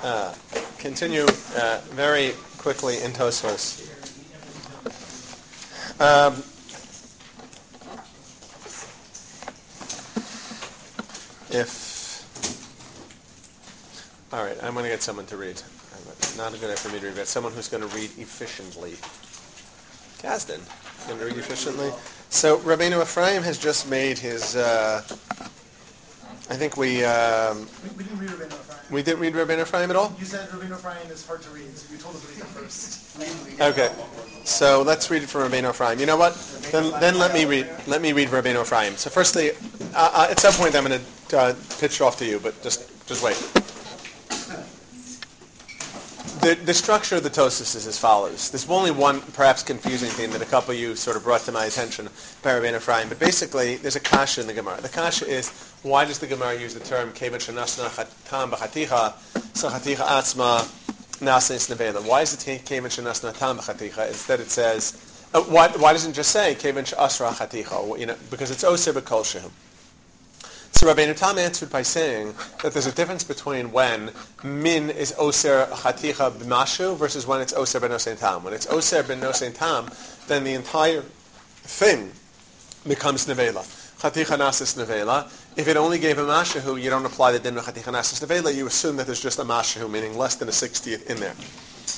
continue very quickly in Tosfos. All right, I'm going to get someone to read. Not a good idea for me to read, but someone who's going to read efficiently. Kasdan, going to read efficiently. So Rabbeinu Ephraim has just made his. I think we didn't read Rabbeinu Ephraim. We didn't read Rabbeinu Ephraim at all? You said Rabbeinu Ephraim is hard to read, so you told us to read it first. Okay, so let's read it from Rabbeinu Ephraim. You know what? Then let me read Rabbeinu Ephraim. So firstly, at some point I'm going to pitch it off to you, but just wait. The structure of the Tosfos is as follows. There's only one perhaps confusing thing that a couple of you sort of brought to my attention by Rabbeinu Ephraim, but basically there's a kasha in the Gemara. The kasha is, why does the Gemara use the term kevan shenasna tam b'chaticha so chaticha atzma nasis nevela? Why is it kevan shenasna tam b'chaticha? Instead it says, why doesn't it just say kevan she'asra chaticha? You know, because it's oser b'kol shehu. So Rabbeinu Tam answered by saying that there's a difference between when min is oser chaticha b'mashu versus when it's oser b'nosein tam. When it's oser b'nosein tam, then the entire thing becomes nevela. Chaticha nasis nevela. If it only gave a mashahu, you don't apply the din of chaticha nasis nevela. You assume that there's just a mashahu, meaning less than a 60th in there.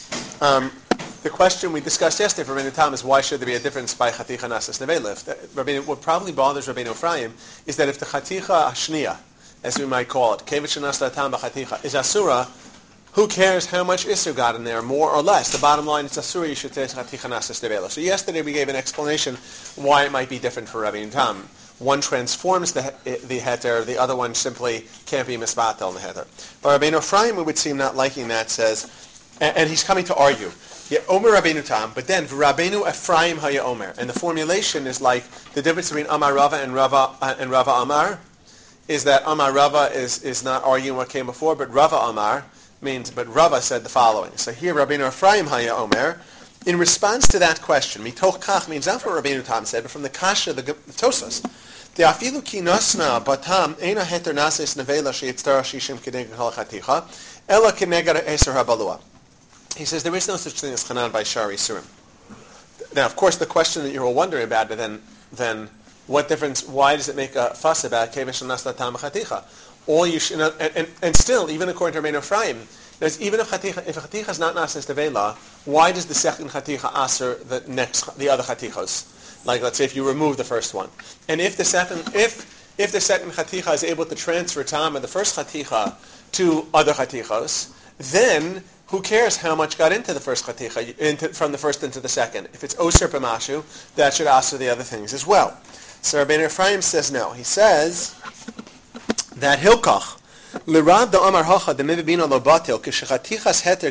The question we discussed yesterday for Rabbeinu Tam is why should there be a difference by chaticha nasis nevela? What probably bothers Rabbeinu Ephraim is that if the chaticha ashniya, as we might call it, kevet shenasla tam b'chaticha, is asura, who cares how much isur got in there, more or less? The bottom line is asura, you should say chaticha nasis nevela. So yesterday we gave an explanation why it might be different for Rabbeinu Tam. One transforms the heter, the other one simply can't be misbatel in the heter. But Rabbeinu Ephraim, it would seem not liking that, says, and he's coming to argue. Yeah, Omer Rabbeinu Tam, but then Rabbeinu Ephraim Haya Omer, and the formulation is like the difference between Amar Rava and Rava Amar is that Amar Rava is not arguing what came before, but Rava Amar means. But Rava said the following. So here Rabbeinu Ephraim Haya Omer, in response to that question, mitoch kach means not what Rabbeinu Tam said, but from the kasha the Tosfos. The afilu ki nasna batam ena heter nasis nevela sheyitztara shishim kedeg halachaticha ela kenegar eser habalua. He says there is no such thing as chanan by shari surim. Now, of course, the question that you're all wondering about, but then what difference? Why does it make a fuss about kevish and nasla tam chaticha? All you should, and still, even according to Rabbeinu Ephraim, there's even if a chaticha is not nasas nevela, why does the second chaticha aser the other chatichos? Like, let's say if you remove the first one, and if the second chaticha is able to transfer tam of the first chaticha to other chatichos, then who cares how much got into the first chaticha, from the first into the second? If it's oser b'mashu, that should aser the other things as well. So Rabbeinu Ephraim says no. He says that hilkach l'rab da amar hacha de mevibina lo batil k'shechatichas heter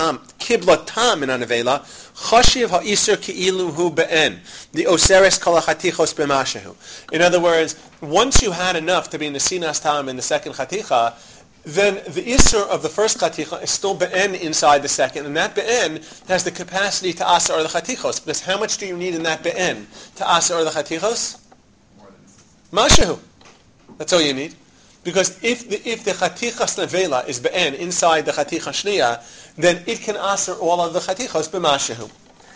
kiblatam in anavela chashiv ha'isur ki'ilu hu be'en the oseres kol ha'chatichos b'mashu. In other words, once you had enough to be in the sinas tam in the second chaticha, then the isur of the first chaticha is still be'en inside the second, and that be'en has the capacity to asa or the chatichos, because how much do you need in that be'en to asa or the chatichos? Mashahu. That's all you need. Because if the chatichas nevela is be'en inside the chaticha shniya, then it can asa all of the chatichos b'mashahu.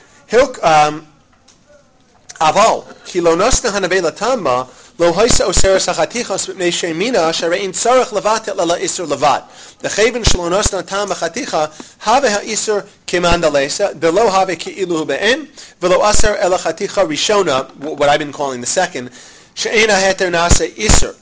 Aval, ki lo nosna hanavela tamma, lo haisa oseres hachatichos b'nei shemina sharein tzarech levatet lala isur levat. The chayvin shelo nosna tam hachaticha have ha'isur kimandalesa delo have ki'ilu be'en velo aser ela chaticha rishona, what I've been calling the second, she'ein ha'heter nasa isur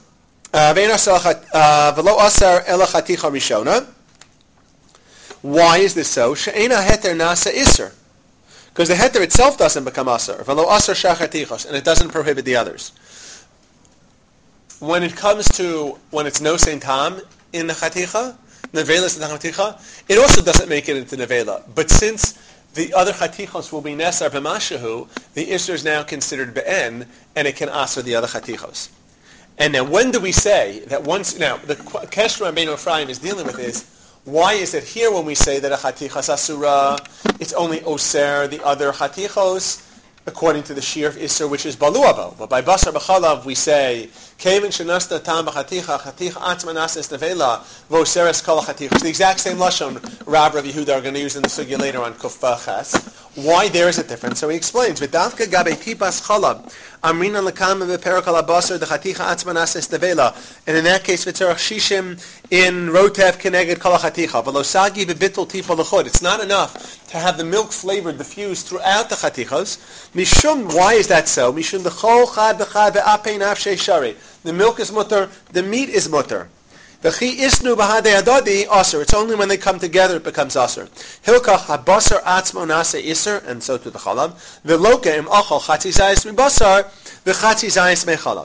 velo aser ela chaticha rishona. Why is this so? She'ein ha'heter nasa isur, because the heter itself doesn't become aser velo aser shachatichos, and it doesn't prohibit the others. When it comes to when it's no sein tam in the chaticha, nevela is in the chaticha, it also doesn't make it into nevela. But since the other chatichos will be nesar b'mashahu, the isur is now considered be'en, and it can aser the other chatichos. And now, when do we say that once? Now, the question Rabbeinu Ephraim is dealing with is, why is it here when we say that a chatichas asura, it's only oser the other chatichos, according to the shear of Isser, which is Baluabo. But by Basar B'chalav, we say, Kevin Shenasta Tam B'chaticha, Chaticha Atzma Nases Nevela, Voseres Kol Chaticha. It's the exact same Lashon Rav Yehuda are going to use in the Sugya later on Kuf Ches. Why there is a difference? So he explains, V'davka Gabe Tipas Chalav, Amrina Lekam V'perakal HaBasar, the Chaticha Atzma Nases Nevela. And in that case, V'tzarach Shishim in Rotev Keneged Kol Chaticha. V'losagi V'bitol Tipa L'chod. It's not enough to have the milk flavored diffused throughout the Chatichas. Mishum, why is that so? Mishum B'chol Chad B'chad V'apei Nafshei Shari. The milk is mutter, the meat is mutter. V'chi isnu b'hadei adadi aser. It's only when they come together it becomes aser. Hilkach habasar atzmo nase iser, and so to the chalab. V'loke im achol chatzi zayis mi basar, v'chatzi zayis me chalab.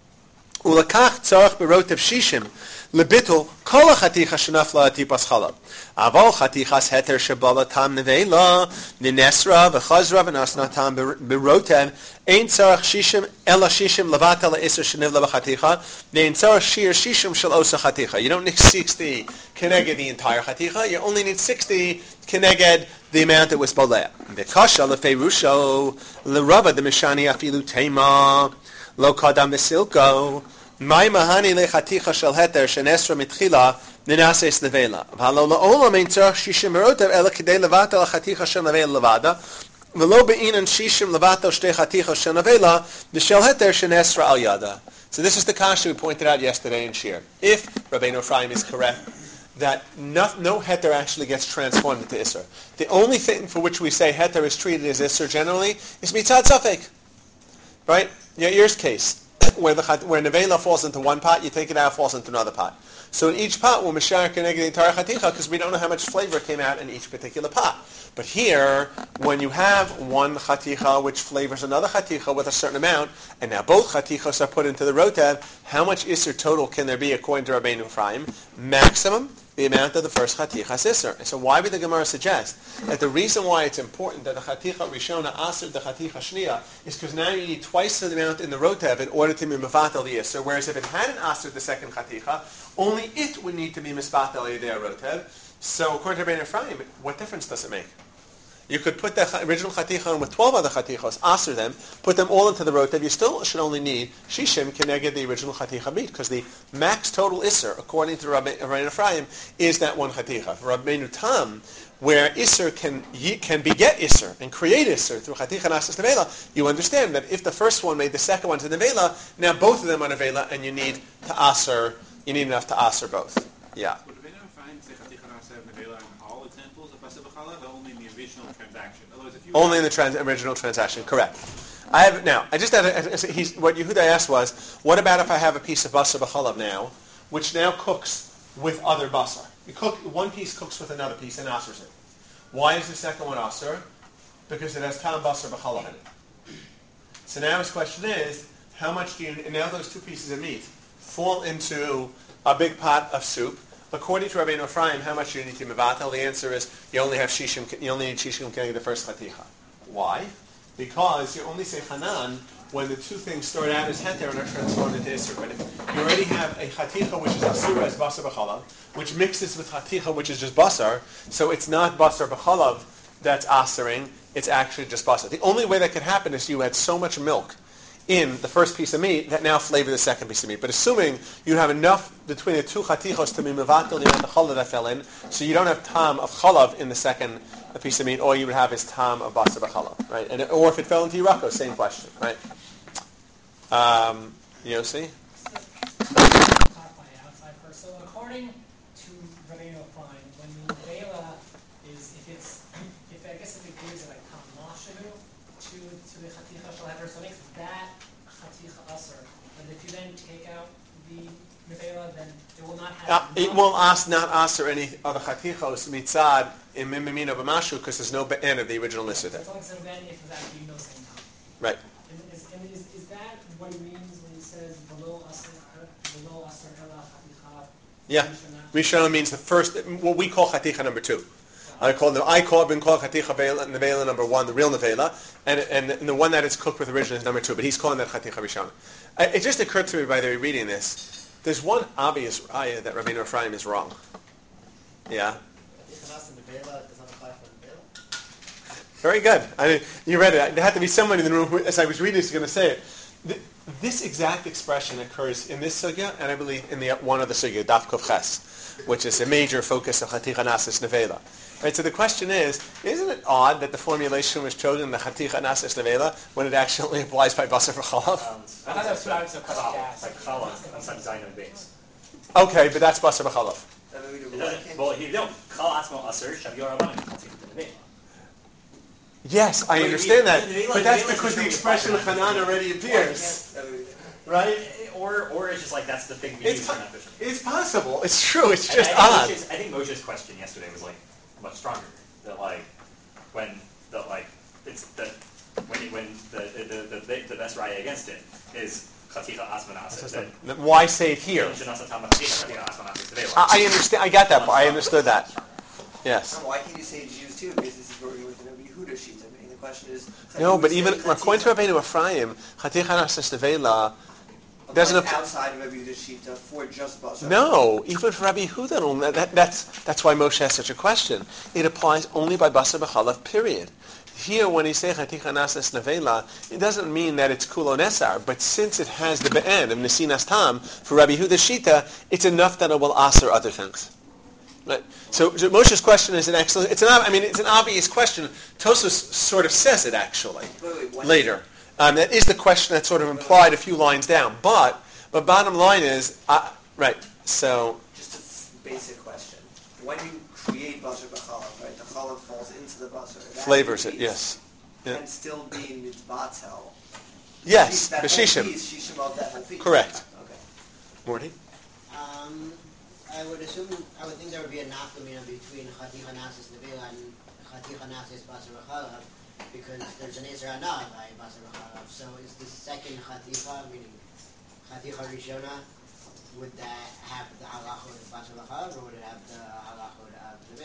Ulakach tzarach berotev shishim, lebitul kol hachaticha shenafla atipas chalab. Aval chatichas heter shebala tam nevela, ninesra v'chazra v'nasna tam berotev, ein tzarach shishim ela shishim levata le'iser shenivla b'chaticha, ve'ein tzarach shir shishim shel osa chaticha. You don't need 60 keneged the entire chaticha, you only need 60 keneged the amount that was boleh. V'kasha lefeirusho, l'rava the mishani afilu tema, lo kadam v'silko, mai mahani lechaticha shel heter shenesra mitchila, Ninases nevela. V'halo la'olam ein tzarach shishim merotev ela kidei levata l'chaticha shel nevela levada. V'lo be'inan shishim levata shtei chaticha shel nevela v'shel heter shenesra al yada. So this is the kasha we pointed out yesterday in Shir. If Rabbeinu Ephraim is correct that no heter actually gets transformed into Isser, the only thing for which we say heter is treated as Isser generally is mitzad safek. Right? Yair's case, where nevela falls into one pot, you take it out, falls into another pot. So in each pot, we'll mishar keneged the entire chaticha because we don't know how much flavor came out in each particular pot. But here, when you have one chaticha which flavors another chaticha with a certain amount, and now both chatichas are put into the rotev, how much isser total can there be according to Rabbeinu Ephraim? Maximum, the amount of the first chatichas isser. And so why would the Gemara suggest that the reason why it's important that the chaticha rishona aser the chaticha shniya is because now you need twice the amount in the rotev in order to be mevatel the isser, whereas if it hadn't aser the second chaticha, only it would need to be misbatel yedei rotev. So according to Rabbeinu Ephraim, what difference does it make? You could put the original chaticha on with 12 other chatichos, aser them, put them all into the rotev. You still should only need shishim keneged the original chaticha meat, because the max total isser, according to Rabbeinu Ephraim, is that one chaticha. For Rabbeinu Tam, where isser can beget isser and create isser through chaticha nasas nevela, you understand that if the first one made the second one to nevela, now both of them are nevela, and you need to aser. You need enough to aser both. Yeah. Would Rabbeinu Ephraim say chaticha nasas nevela in all examples of Basar B'chalav, or only in the original transaction? Otherwise, if you only in the original transaction, correct. I just had what Yehuda asked was, what about if I have a piece of basar b'chalav now, which now cooks with other basar? One piece cooks with another piece and asers it. Why is the second one aser? Because it has tam basar b'chalav in it. So now his question is, how much do you, and now those two pieces of meat fall into a big pot of soup. According to Rabbeinu Ephraim, how much do you need to mevatel? The answer is you only need shishim keneged the first chaticha. Why? Because you only say hanan when the two things start out as heter and are transformed into isser. But if you already have a chaticha which is asura as basar b'chalav, which mixes with chaticha which is just basar, so it's not basar b'chalav that's asering, it's actually just basar. The only way that could happen is you had so much milk in the first piece of meat that now flavor the second piece of meat. But assuming you have enough between the two chatichos to be mevatel the amount of chalav that fell in, so you don't have tam of chalav in the second piece of meat, all you would have is tam of basar b'chalav, right? And or if it fell into Yirako, same question, right? Yossi? So according to Rabbeinu Ephraim, when the nevela is, if it gives it like tam mashahu to the chaticha shel heter, so it makes that chaticha aser. And if you then take out the nevela, then it will not have. It will not aser any other chatichos mitzad in mimimina b'mashu because there's no be'en of the original nisr there. So then if it's actually no same time. Right. And is that what he means when he says below aser ela chaticha? Yeah. Rishon means the first, what we call chaticha number 2. I've been called chaticha nevela number 1, the real nevela, and the one that is cooked with original is number 2. But he's calling that chaticha rishon. It just occurred to me by the way reading this. There's one obvious ayah that Rabbeinu Ephraim is wrong. Yeah. Very good. You read it. There had to be someone in the room who, as I was reading this, going to say it. This exact expression occurs in this sugya, and I believe in one of the sugya, Daf Kuf Ches, which is a major focus of Chaticha Nasis Nevela. Right, so the question is, isn't it odd that the formulation was chosen, the Chaticha Nasis Nevela, when it actually applies by Basar V'Chalav? I thought that's what I was supposed to ask. Like Chala, inside Zayin and Beis. Okay, but that's Basar V'Chalav. Well, he don't. Chala Asmo Aser, Shavior Rabbanim, Chaticha to the Nevela. Yes, I understand that, but that's because the expression of Hanan already appears, right? Or it's just like that's the thing we use for that vision. It's possible. It's true. It's I just think odd. I think Moshe's question yesterday was like much stronger. That like when the best raya against it is Chaticha Asmanas. Why say it here? I understand. I got that. I understood that. Yes. Why can't you say Jews too? Because this is working with the Yehuda sheet. I mean, the question is. No, but even according to Rabbeinu Ephraim, Chaticha Nasis Nevela doesn't apply outside of Rabbi Yehuda's sheet for just Basar. No, even for Rabbi Yehuda, that's why Moshe has such a question. It applies only by Basar B'Chalav, period. Here, when he says Chaticha Nasis Nevela, it doesn't mean that it's Kulo Nesar, but since it has the Be'en of Nesinas Tam, for Rabbi Yehuda's Shita, it's enough that it will aser other things. Right. So Moshe's question is an excellent. It's an obvious question. Tosfos sort of says it actually later. That is the question that's sort of implied a few lines down. But bottom line is right. So just a basic question: when you create basar b'chalav, right? The chalav falls into the basar. Flavors it, yes. Yeah. And still being mitzvatel. Yes, that b'shishim. Shishim of that whole feast. Correct. Okay. Morty. I would think there would be a nafkamina between Chaticha Nasis Nevela and Chaticha Nasis Basar V'Chalav, because there's an Isra Anah by Basar V'Chalav. So is the second Chaticha, meaning Chaticha Rishona, would that have the halachot of Basar V'Chalav, or would it have the halachot of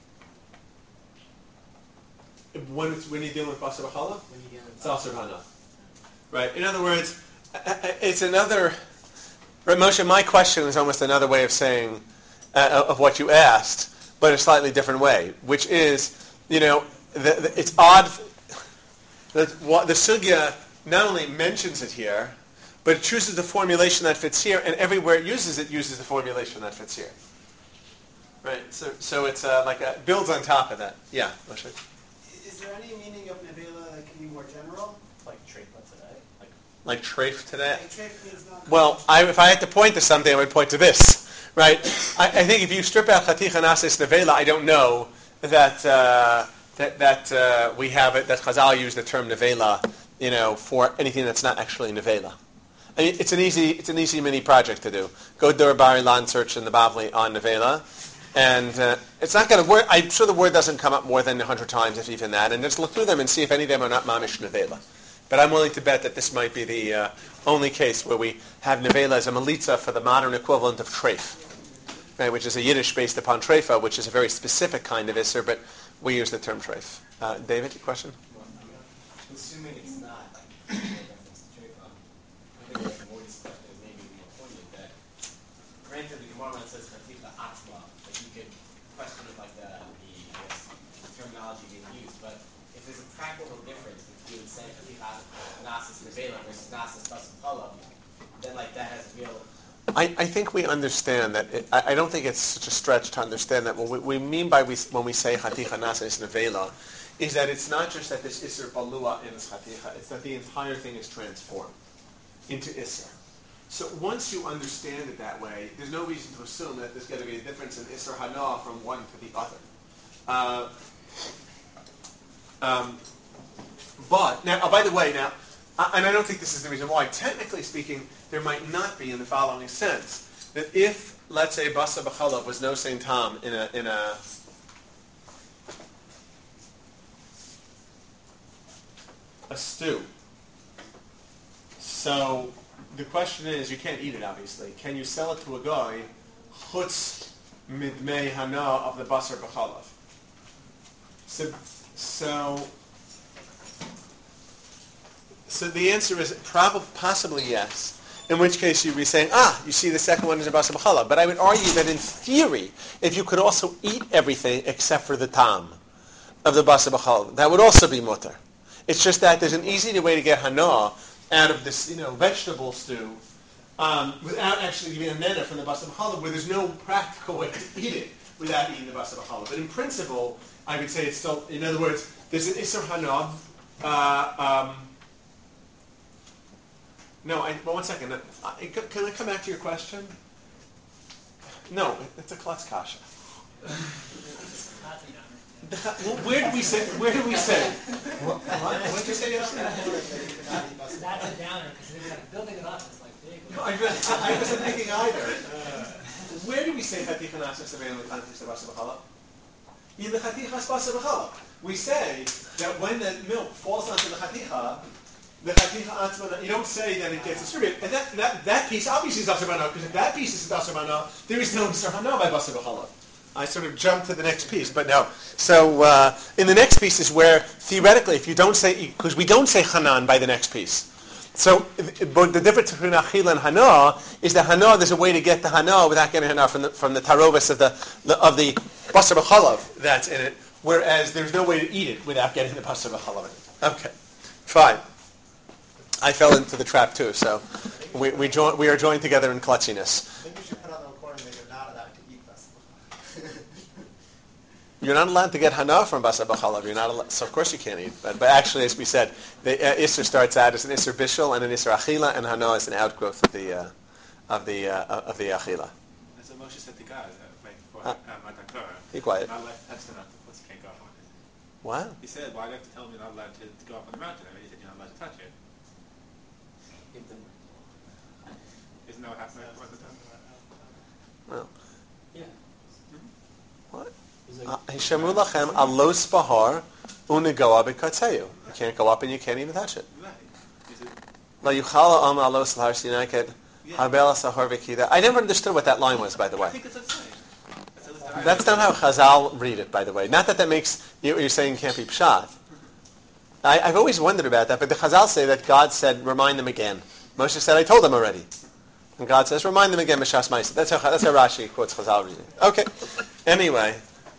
Nevela? When you're dealing with Basar B'Chalav, When you deal with it's also Hana. Right. In other words, it's another. Right, Moshe, my question is almost another way of saying of what you asked, but a slightly different way, which is, it's odd that the sugya not only mentions it here, but it chooses the formulation that fits here, and everywhere it uses the formulation that fits here. Right. So it's builds on top of that. Yeah, Moshe. Is there any meaning of Nevela that can be more general? Like treifah today. Like treif today? Like treif means not. Well, if I had to point to something, I would point to this, right? I think if you strip out Chaticha Nasis Nevela, I don't know that we have it, that Chazal use the term Nevela, for anything that's not actually Nevela. I mean, it's an easy mini project to do. Go do a Bar Ilan search in the Bavli on Nevela, and it's not going to work. I'm sure the word doesn't come up more than 100 times, if even that, and just look through them and see if any of them are not Mamish Nevela. But I'm willing to bet that this might be the only case where we have Nevela as a Melitza for the modern equivalent of Treif, right, which is a Yiddish based upon Treifa, which is a very specific kind of Isser, but we use the term Treif. David, your question? Assuming it's not a reference to Treifa, I think what Morty's question is maybe more pointed, that granted the Gemara says Chaticha Atzma, that you could question it like the terminology being used, but if there's a practical difference between saying Chaticha Nasis Nevela versus Nasis Basar B'Chalav, then that has real. I think we understand that. I don't think it's such a stretch to understand that what we mean by when we say Chaticha Nasis Nevela is that it's not just that this Isser Balua in this Chaticha, it's that the entire thing is transformed into Isser. So once you understand it that way, there's no reason to assume that there's going to be a difference in Isser Hana from one to the other. But, now, by the way, and I don't think this is the reason why, technically speaking, there might not be in the following sense, that if, let's say, Basar B'Chalav was no Saint Tom in a stew. So the question is, you can't eat it, obviously. Can you sell it to a guy, chutz midmei hana of the Basar B'Chalav? So the answer is possibly yes. In which case you'd be saying, you see the second one is a Basar B'Chalav. But I would argue that in theory, if you could also eat everything except for the tam, of the basar b'chalav. That would also be mutter. It's just that there's an easy way to get hana out of this, vegetable stew without actually giving a neder from the basar b'chalav, where there's no practical way to eat it without eating the basar b'chalav. But in principle, I would say it's still, in other words, there's an isser hana. One second. Can I come back to your question? No, it's a klutz kasha. Where did we say? What did you say yesterday? That's a downer, because it's like building it up is like big. No, I wasn't thinking either. Where did we say chaticha nasas in the context of basar b'challah? In the chatichas basar b'challah, we say that when the milk falls onto the chaticha atzmana, you don't say that it gets distributed. And that piece obviously is basar b'challah, because if that piece is basar b'challah, there is no basar b'challah by basar b'challah. I sort of jumped to the next piece, but no. So in the next piece is where, theoretically, if you don't say, because we don't say Hanan by the next piece. So but the difference between Achila and Hana is that Hana, there's a way to get the Hana without getting Hana from the tarovis of the basar b'chalav that's in it, whereas there's no way to eat it without getting the basar b'chalav in it. Okay, fine. I fell into the trap too, so we are joined together in klutziness. I think you should put on the recording that you're not allowed to eat basar b'chalav. You're not allowed to get hana from basar b'chalav. You're not allowed, so of course you can't eat. But actually, as we said, the isser starts out as an isser bishul and an isser achila, and hana is an outgrowth of the achila. So Moshe said to God, for Matakara, Be quiet. not allowed to touch the mountain, plus you can't go up on it. What? He said, why do you have to tell me you're not allowed to go up on the mountain? I mean, he said you're not allowed to touch it. Isn't that what happened at the time? No. Yeah. What? Hishamu lachem alos bahar unigoa b'katzeyu. You can't go up and you can't even touch it. Right. Is it? La yuchala am alos l'har Sinai ked habel sahar v'kida. I never understood what that line was, by the I way. think it's upside. That's not how Chazal read it, by the way. Not that makes you're saying can't be pshat. I've always wondered about that, but the Chazal say that God said, remind them again. Moshe said, I told them already. And God says, remind them again, Meshas Ma'aseh. That's how Rashi quotes Chazal reading. Okay. Anyway.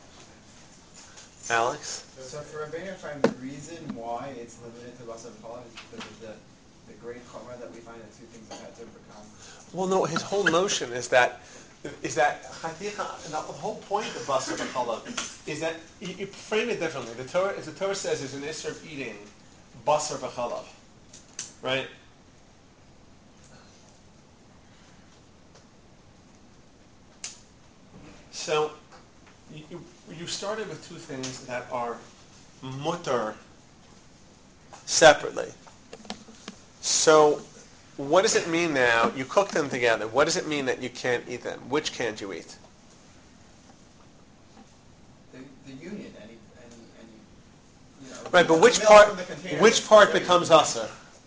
Alex? So for Rabbeinu Ephraim, the reason why it's limited to basar b'chalav is because of the great chumrah that we find that two things have had to overcome. Well, no, his whole notion is that chaticha, and the whole point of basar b'chalav is that you frame it differently. The Torah says there's an issur of eating basar b'chalav, right? So you started with two things that are mutter separately. So what does it mean now? You cook them together. What does it mean that you can't eat them? Which can't you eat? The union, and right, but which part becomes usher?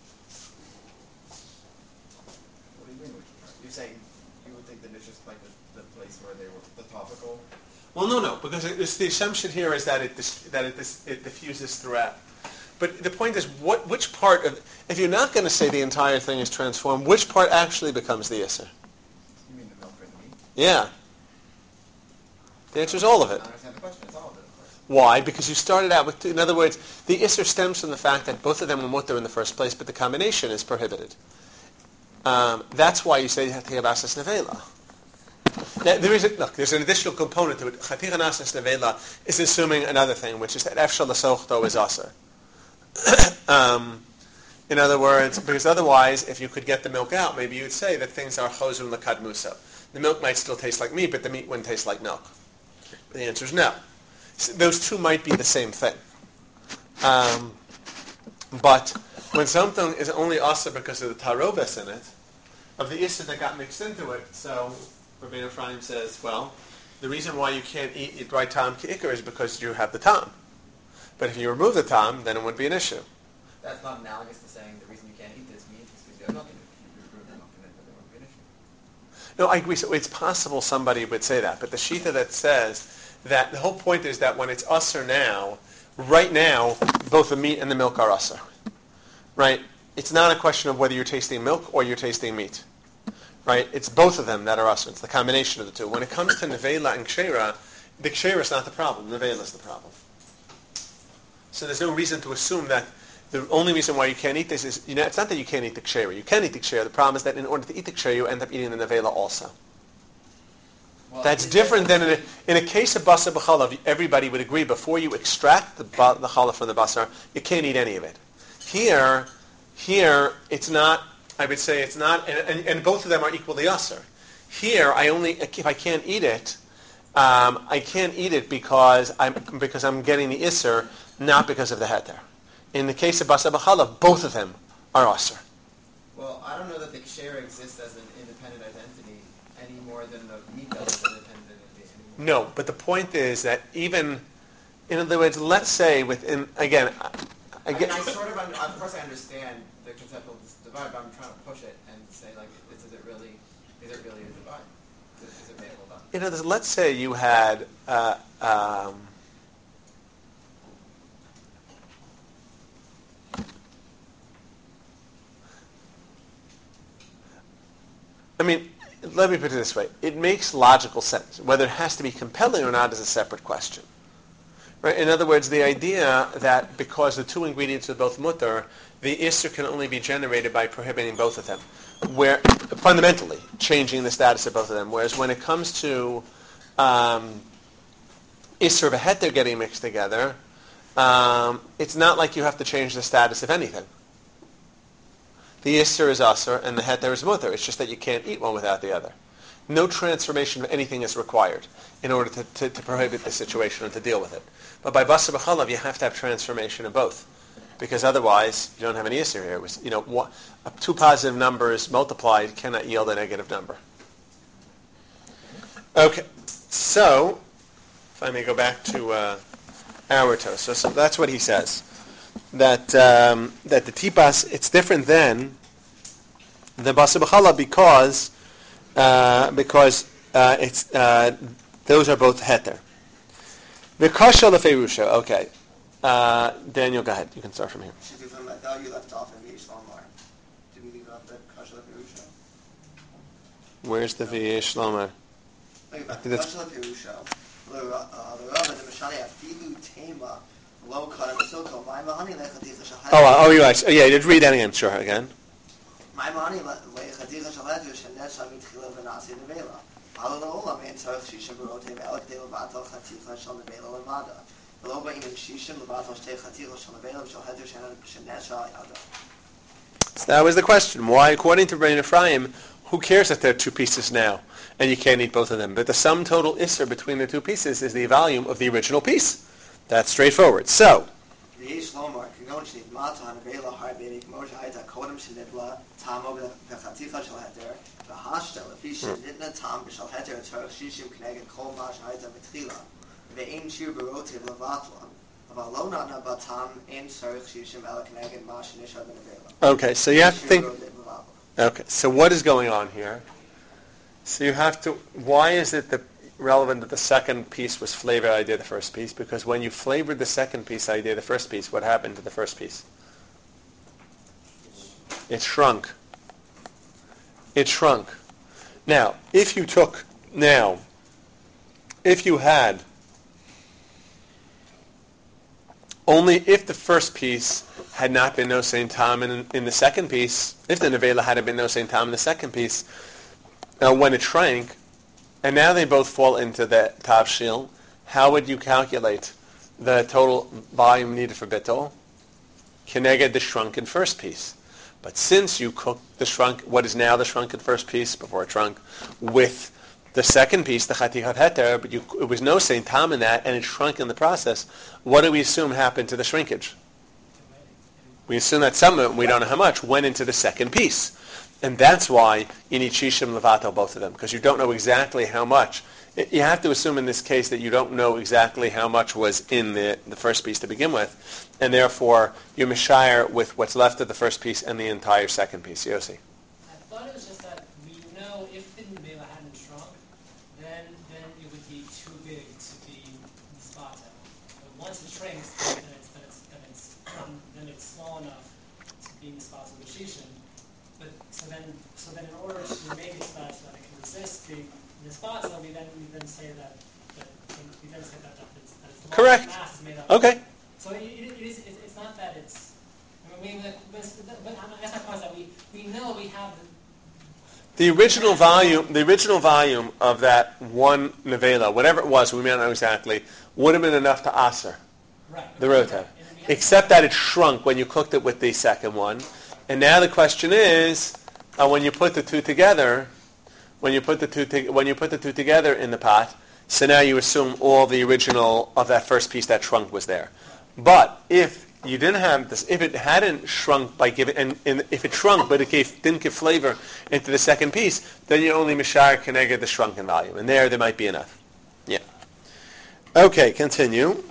What do you mean? You're saying you would think that it's just like the place where they were the topical. Well, no, because the assumption here is that it diffuses throughout. But the point is, which part of, if you're not going to say the entire thing is transformed, which part actually becomes the isser? You mean the milk or the meat? Yeah. The answer is all of it. I understand the question. It's all of it, of course. Why? Because you started out with, in other words, the isser stems from the fact that both of them were mutter in the first place, but the combination is prohibited. That's why you say you have to have asas nevela. Now, there's an additional component to it. Chaticha asas nevela is assuming another thing, which is that efshal l'sochto is aser. In other words, because otherwise, if you could get the milk out, maybe you would say that things are chozun l'kadmusa. The milk might still taste like meat, but the meat wouldn't taste like milk. The answer is no. So those two might be the same thing. But when something is only asa because of the taroves in it, of the issa that got mixed into it, so Rabbeinu Ephraim says, well, the reason why you can't eat it by tam ki'ikar is because you have the tam. But if you remove the tam, then it wouldn't be an issue. That's not analogous to saying the reason you can't eat this meat is because you have milk in it. If you remove the milk in it, then there won't be an issue. No, I agree. So it's possible somebody would say that. But the shita that says that the whole point is that when it's usher now, right now, both the meat and the milk are usher. Right? It's not a question of whether you're tasting milk or you're tasting meat. Right? It's both of them that are usher. It's the combination of the two. When it comes to nevela and kshera, the kshera is not the problem. Nevela is the problem. So there's no reason to assume that the only reason why you can't eat this is, it's not that you can't eat the ksheira. You can eat the ksheira. The problem is that in order to eat the ksheira, you end up eating the nevela also. Well, That's different than in a case of basar b'chalav. Everybody would agree before you extract the chalav from the basar, you can't eat any of it. Here, it's not. I would say it's not, and both of them are equally asr. Here, if I can't eat it, I can't eat it because I'm getting the isser, not because of the heter. In the case of basar b'chalav, both of them are asr. Well, I don't know that the ksheira exists as an independent identity any more than the meat does as an independent identity. No, but the point is that even, in other words, let's say within, again, I of course I understand the conceptual divide, but I'm trying to push it and say, like, is it really a divide? Is it made a divide? Let's say you had, let me put it this way. It makes logical sense. Whether it has to be compelling or not is a separate question. Right? In other words, the idea that because the two ingredients are both mutter, the isser can only be generated by prohibiting both of them, where fundamentally changing the status of both of them. Whereas when it comes to isser of a heter getting mixed together, it's not like you have to change the status of anything. The isser is asr and the heter is mutter. It's just that you can't eat one without the other. No transformation of anything is required in order to prohibit the situation and to deal with it. But by basar b'chalav, you have to have transformation of both, because otherwise you don't have any isser here. It was, two positive numbers multiplied cannot yield a negative number. Okay, so if I may go back to our Tosa, so that's what he says. That the tipas, it's different than the basar b'chalav because it's those are both heter. The kasha leferusha. Okay, Daniel, go ahead. You can start from here. Should we from you left off in V'yesh Lomar? Did we leave off the kasha leferusha? Where's the V'yesh Lomar? Kasha leferusha. The mishani afilu tema. Oh, you're right. Yeah, just read that again. Sure, again. So that was the question. Why, according to Rabbeinu Ephraim, who cares if there are two pieces now and you can't eat both of them? But the sum total isser between the two pieces is the volume of the original piece. That's straightforward. So, okay, so you have to think, okay, so what is going on here? So you have to, why is it relevant that the second piece was flavored idea the first piece? Because when you flavored the second piece idea the first piece, what happened to the first piece? It shrunk. It shrunk. Now, if you had only if the first piece had not been no same time in the second piece, if the nevela had been no same time in the second piece, when it shrank, and now they both fall into the tavshil, how would you calculate the total volume needed for bittul? Keneged the shrunken first piece. But since you cooked what is now the shrunken first piece, before it shrunk, with the second piece, the chatichat heter, but it was no same time in that, and it shrunk in the process, what do we assume happened to the shrinkage? We assume that some of it, we don't know how much, went into the second piece. And that's why you need shishim levato, both of them, because you don't know exactly how much. You have to assume in this case that you don't know exactly how much was in the first piece to begin with, and therefore you're mishayir with what's left of the first piece and the entire second piece. Yossi? I thought it was just that we know if the nevela hadn't shrunk, then it would be too big to be nispato. But once it shrinks, then it's small enough to be nispato with shishim. But so then in order to make it so that it can resist the nispato, we then say that it's correct. mass is made up. Okay. So it is mean, but I guess my point is that we know we have The original volume of that one nevela, whatever it was, we may not know exactly, would have been enough to aser the rotev, except that it shrunk when you cooked it with the second one. And now the question is, when you put the two together, when you put the two together in the pot, so now you assume all the original of that first piece that shrunk was there. But if you didn't have this, if it hadn't shrunk by giving, and if it shrunk but it didn't give flavor into the second piece, then you only mishar keneged the shrunken volume, and there might be enough. Yeah. Okay, continue.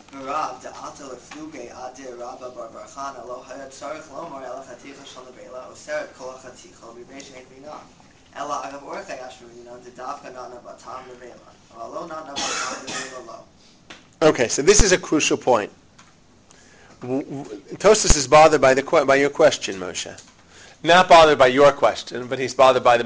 Okay, so this is a crucial point. Tosfos is bothered by your question, Moshe. Not bothered by your question, but he's bothered by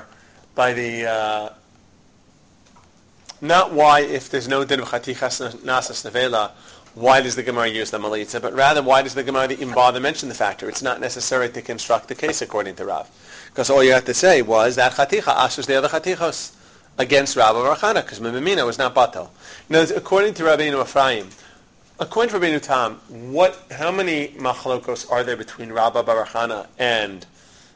not why, if there's no din of chatichas nasas nevela, why does the Gemara use the malitza, but rather why does the Gemara even bother mention the factor? It's not necessary to construct the case according to Rav, because all you have to say was that chaticha asers the other chatichos against Rav or Achana, because Mimina was not bato. Now, according to Rabbeinu Ephraim, according to Rabbeinu Tam, how many machlokos are there between Rabba bar Chana and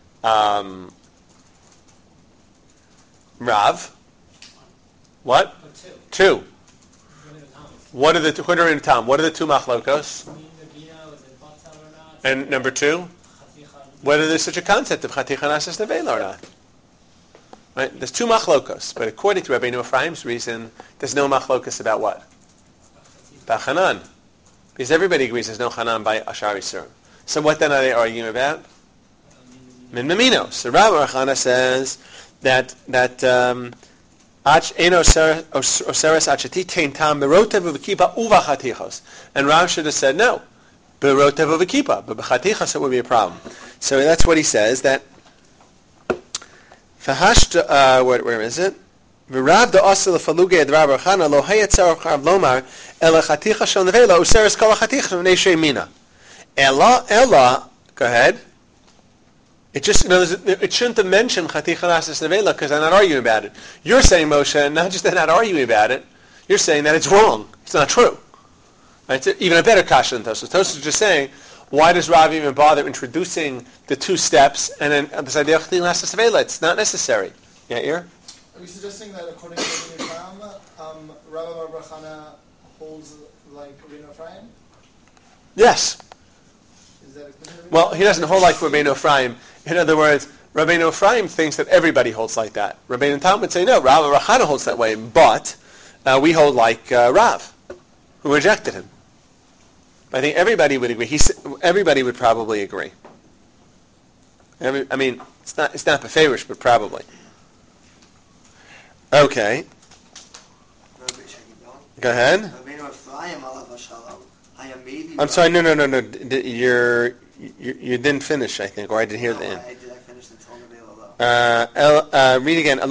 Rav? What? Two. What are the two? Rabbeinu Tam, what are the two machlokos? And number two, whether there's such a concept of chaticha nasas nevela or not. Right? There's two machlokos, but according to Rabbeinu Ephraim's reason, there's no machlokos about what? About Hanan. Because everybody agrees there's no Hanan by Ashar Yisur. So what then are they arguing about? Min Mamino. So Rav Arachana says that Eno Oseres Achati Tein Tam Berotev Uvekipa Uva Chatichos. And Rav should have said no. Berotev Uvekipa. But B'Chatichos it would be a problem. So that's what he says, that where is it? V'Rav da'asel lefaluge ed Rav Arachana lo hayatzar chav lomar ela chaticha shel nevela useres kol chaticha v'nei sheimina. Ella, go ahead. It shouldn't have mentioned chaticha nasas nevela because they're not arguing about it. You're saying, Moshe, not just they're not arguing about it, you're saying that it's wrong. It's not true. Right? It's even a better kasha than Tosfos. Tosfos is just saying, why does Rav even bother introducing the two steps and then this idea of chaticha nasas nevela? It's not necessary. Yeah, Ear? Are you suggesting that according to Rabbeinu Ephraim, Rabbi bar Chana holds like Rabbeinu Ephraim? Yes. Is that well, he doesn't hold like Rabbeinu Ephraim. In other words, Rabbeinu Ephraim thinks that everybody holds like that. Rabbeinu Tam would say, no, Rabbi Chana holds that way, but we hold like Rav, who rejected him. I think everybody would agree. Everybody would probably agree. It's not beferish, but probably. Okay. Go ahead. I'm sorry. No. You didn't finish, I think, or I didn't hear the end. Did I finish until read again.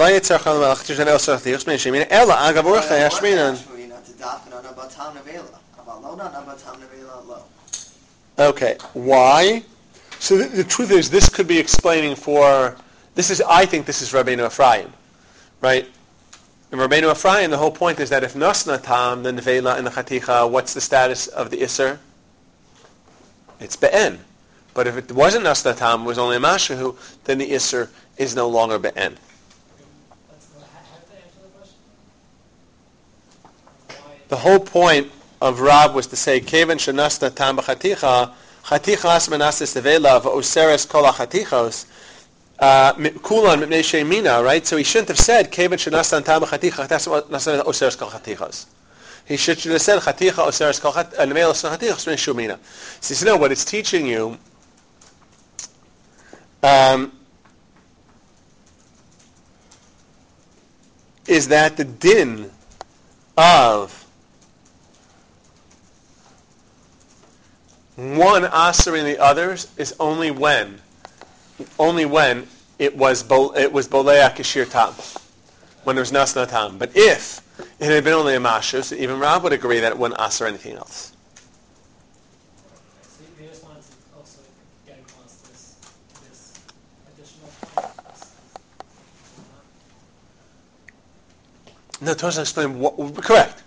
Okay. Why? So the truth is, this could be explaining for. I think this is Rabbeinu Ephraim, right? In Rabbeinu Ephraim, the whole point is that if nasna tam, the nevela and the chaticha, what's the status of the isser? It's be'en. But if it wasn't nasna tam, it was only a mashahu, then the isser is no longer be'en. The whole point of Rab was to say, kevan shenasna tam b'chaticha, chaticha as menasis nevela v'oseres kol hachatichos, Kulan mipnei sheimina, right? So he shouldn't have said kevan shenasan tam chaticha nasan oseres kol chatichas. He should have said chaticha oseres kol nevela chatichas mipnei sheimina. So no, what it's teaching you is that the din of one asering the others is only when it was boleach kashir tam, when there was nasna tam. But if it had been only a mashu, so even Rav would agree that it wouldn't aser anything else. So you just wanted to also get No, Tosfos explain what. Correct.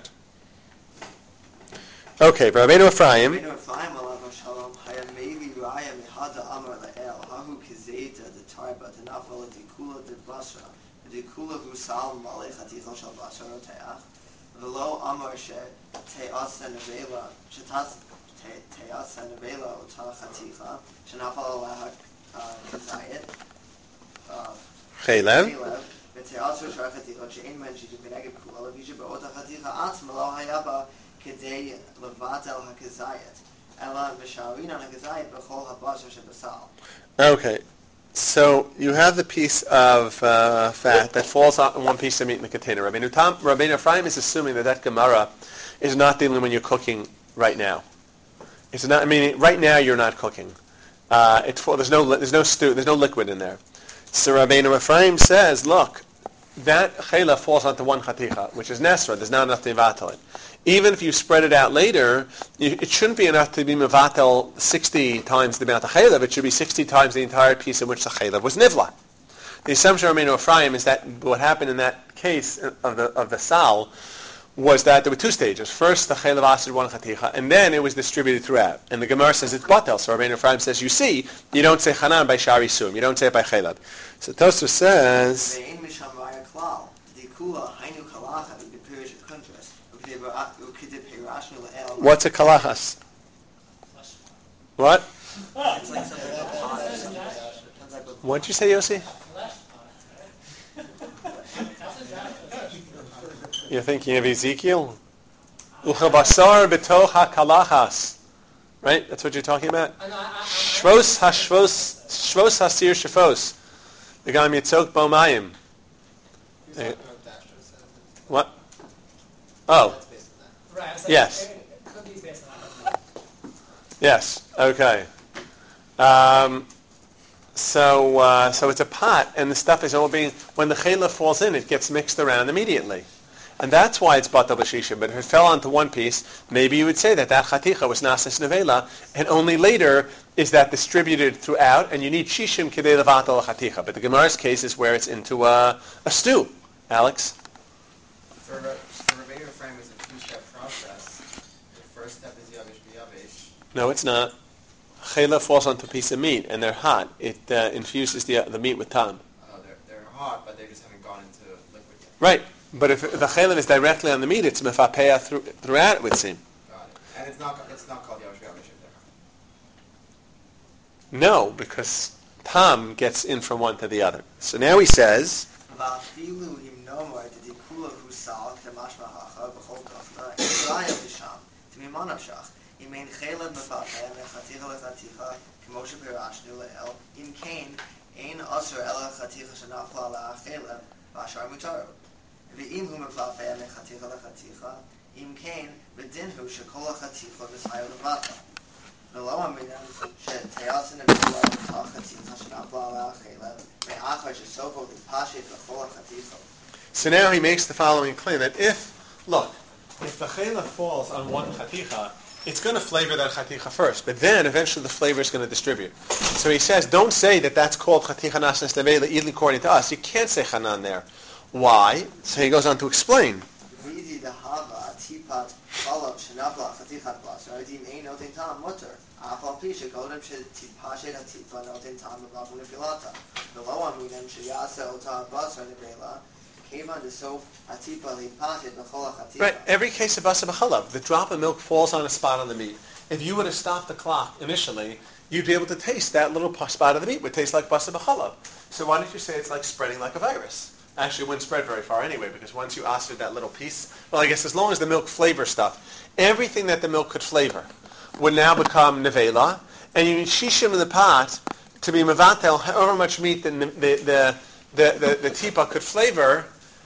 Okay, Rabbeinu Ephraim. Rabbeinu Ephraim alav shalom haya mevi raya mihada amar le'el hahu kizeta de tarba de nafal de kula de basra de kula hu sal malei chatichol shal basra teach v'lo amar she te'asa nevela shetas te'asa nevela ota chaticha shenafal aleha kizayet Chelev. ותיאסר של החתיכה שאין מן שיתוף בנגד כולה לפי שבאות החתיכה עצמה לא היה בה כדי לבטל הכזית אלא משארין על הכזית בכל הבשר שבסל. Okay, so you have the piece of fat that falls on one piece of meat in the container. Rabbeinu Ephraim is assuming that Gemara is not dealing when you're cooking right now. It's not. I mean, right now you're not cooking. There's no stew. There's no liquid in there. So Rabbeinu Ephraim says, look, that chela falls onto one chaticha, which is nesra. There's not enough to mevatel it. Even if you spread it out later, it shouldn't be enough to be mevatel 60 times the amount of chela. It should be 60 times the entire piece in which the chela was nivla. The assumption of Rabbeinu Ephraim is that what happened in that case of the sal was that there were two stages. First, the chelav asid one chaticha, and then it was distributed throughout. And the Gemara says it's batel. So Rabbeinu Ephraim says, you see, you don't say chanan by shari sum. You don't say it by chelav. So Tosfos says. What's a kalachas? What? What'd you say, Yossi? You're thinking of Ezekiel? Uchabasar b'toch ha-kalachas. Right? That's what you're talking about? Shvos hasir shafos. The gam yitzok bo mayim. What? Oh. Yes. Yes. Okay. So it's a pot, and the stuff is all being. When the chela falls in, it gets mixed around immediately, and that's why it's batal b'shisha. But if it fell onto one piece, maybe you would say that chaticha was nasis nevela, and only later is that distributed throughout, and you need shishim kidei levatal chaticha. But the Gemara's case is where it's into a stew. Alex. For Rabbeinu Ephraim is a two-step process. The first step is yavish b'yavish. No, it's not. Chela falls onto a piece of meat, and they're hot. It infuses the meat with tam. They're hot, but they just haven't gone into liquid yet. Right, but if the chela is directly on the meat, it's mefapeah throughout, it would seem. Got it. And it's not called yavish b'yavish there. No, because tam gets in from one to the other. So now he says. אם אין חלב מפתה מחתיכה לחתיכה כמו שפירשנו לעיל, אם כן אין אסר אלא חתיכה שנפלה על החלב והשאר מותר. ואם הוא מפתה מחתיכה לחתיכה, אם כן בדין הוא שכל החתיכה מסייע לבטה. ולא אמרינן שתיאסן נבלה אותה חתיכה שנפלה על החלב מאחר שסופו לפשט לכל החתיכה. So now he makes the following claim that if the chela falls on one chaticha, it's going to flavor that chaticha first, but then eventually the flavor is going to distribute. So he says, don't say that that's called chaticha nasnes nevela, even according to us. You can't say chanan there. Why? So he goes on to explain. Right, every case of basa b'chalav, the drop of milk falls on a spot on the meat. If you would have stopped the clock initially, you'd be able to taste that little spot of the meat. It would taste like basa b'chalav. So why don't you say it's like spreading like a virus? Actually, it wouldn't spread very far anyway, because once you astered that little piece, well, I guess as long as the milk flavors stuff, everything that the milk could flavor would now become nevela, and you need shishim in the pot to be mevatel however much meat the tipa could flavor,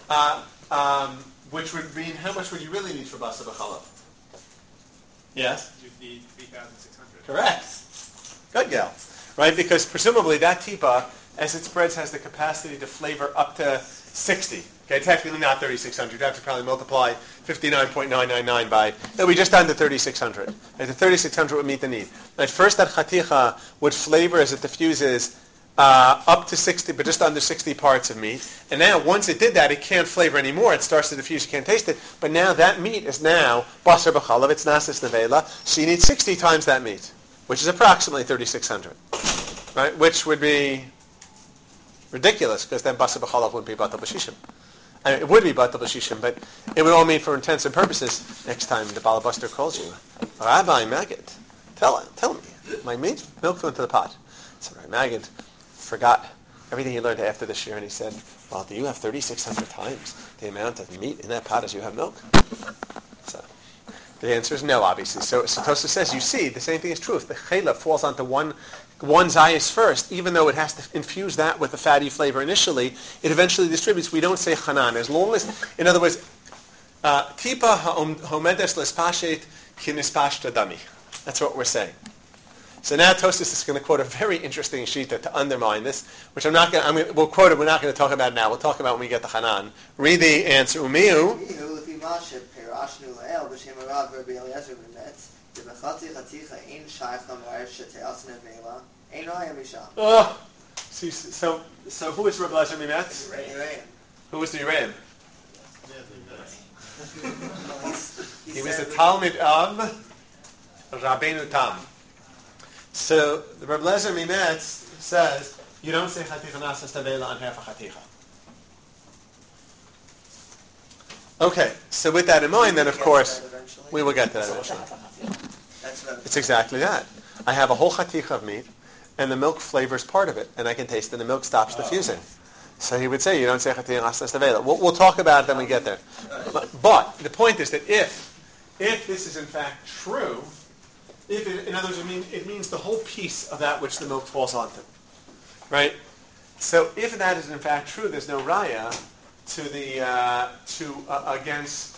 which would mean how much would you really need for basa b'chalav? Yes? You'd need 3,600. Correct. Good, Gal. Right, because presumably that tipa, as it spreads, has the capacity to flavor up to 60. Okay, technically not 3,600. You'd have to probably multiply 59.999 by, it'll be just under 3,600. And the 3,600 would meet the need. At first that chaticha would flavor as it diffuses up to 60, but just under 60 parts of meat. And now, once it did that, it can't flavor anymore. It starts to diffuse. You can't taste it. But now that meat is now basar b'chalav. It's nasis nevela. So you need 60 times that meat, which is approximately 3,600, right? Which would be ridiculous, because then basar b'chalav wouldn't be batal b'shishim. I mean, it would be batal b'shishim, but it would all mean, for intents and purposes, next time the balabuster calls you, Rabbi Maggid, tell me, my milk flew into the pot. So Rabbi Maggid forgot everything he learned after this year, and he said, well, do you have 3,600 times the amount of meat in that pot as you have milk? So the answer is no, obviously. So Tosfos says, you see, the same thing is true. If the chayla falls onto one zayis first, even though it has to infuse that with the fatty flavor initially, it eventually distributes. We don't say chanan. As long as, in other words, tipa homedes lespashet kinispashta dami. That's what we're saying. So now Tosfos is going to quote a very interesting shita to undermine this, which we'll quote it, we're not going to talk about it now. We'll talk about it when we get to Hanan. Read the answer. Umiu. Oh, so who is Rabbi Eliezer Mimetz? Who is the Uraim? He was the Talmid of Rabbeinu Tam. So the Rabbi Eliezer Mimetz says you don't say chaticha nasas tavela on half a chaticha. Okay, so with that in mind, then of course we will get to that eventually. It's exactly that. I have a whole chaticha of meat, and the milk flavors part of it, and I can taste it, and the milk stops diffusing. So he would say you don't say chaticha nasas tavela. We'll talk about it when we get there. But the point is that if this is in fact true. In other words, it means the whole piece of that which the milk falls onto, right? So if that is in fact true, there's no raya against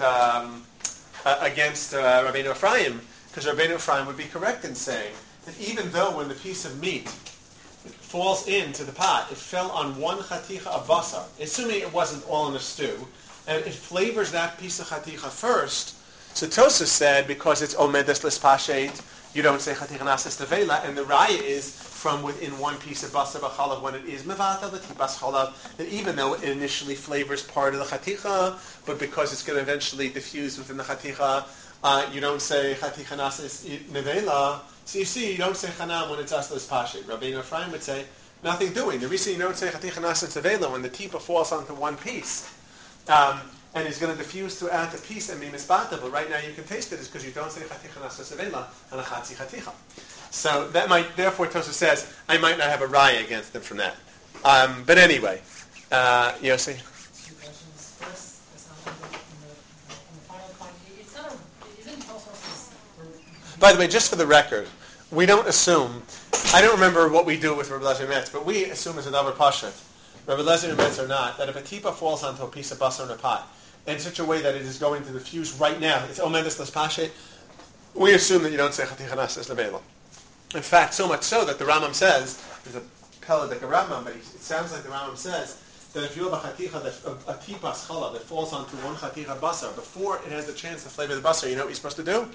Rabbeinu Ephraim, because Rabbeinu Ephraim would be correct in saying that even though when the piece of meat falls into the pot, it fell on one chaticha of basar, assuming it wasn't all in a stew, and it flavors that piece of chaticha first. So Tosfos said, because it's omedes lespashet, you don't say chaticha nasas tevela, and the raya is from within one piece of basar b'chalav when it is mevatel v'tibas chalav, that even though it initially flavors part of the chaticha, but because it's going to eventually diffuse within the chaticha, you don't say chaticha nasas nevela. So you see, you don't say chanam when it's aslas pashet. Rabbeinu Ephraim would say, nothing doing. The reason you don't say chaticha nasas tevela when the tipa falls onto one piece, and it's going to diffuse throughout the piece and be misbata, but right now you can taste it, is because you don't say chaticha nasas tevela and a chatzi chaticha. So that might, therefore Tosfos says, I might not have a raya against them from that. But anyway, Yossi? Two questions. First, in the final point, it's not isn't Tosfos. By the way, just for the record, we don't assume, I don't remember what we do with Rabbi Eliezer Mimetz, but we assume as a davar pashat, Rabbi Eliezer Mimetz or not, that if a tipa falls onto a piece of basar in a pot, in such a way that it is going to diffuse right now, it's omedes l'spashet, we assume that you don't say chaticha nasas lebela. In fact, so much so that the Rambam says, there's a Peladik Rambam, but it sounds like the Rambam says that if you have a tipas challah that falls onto one chaticha basar, before it has the chance to flavor the basar, you know what you're supposed to do?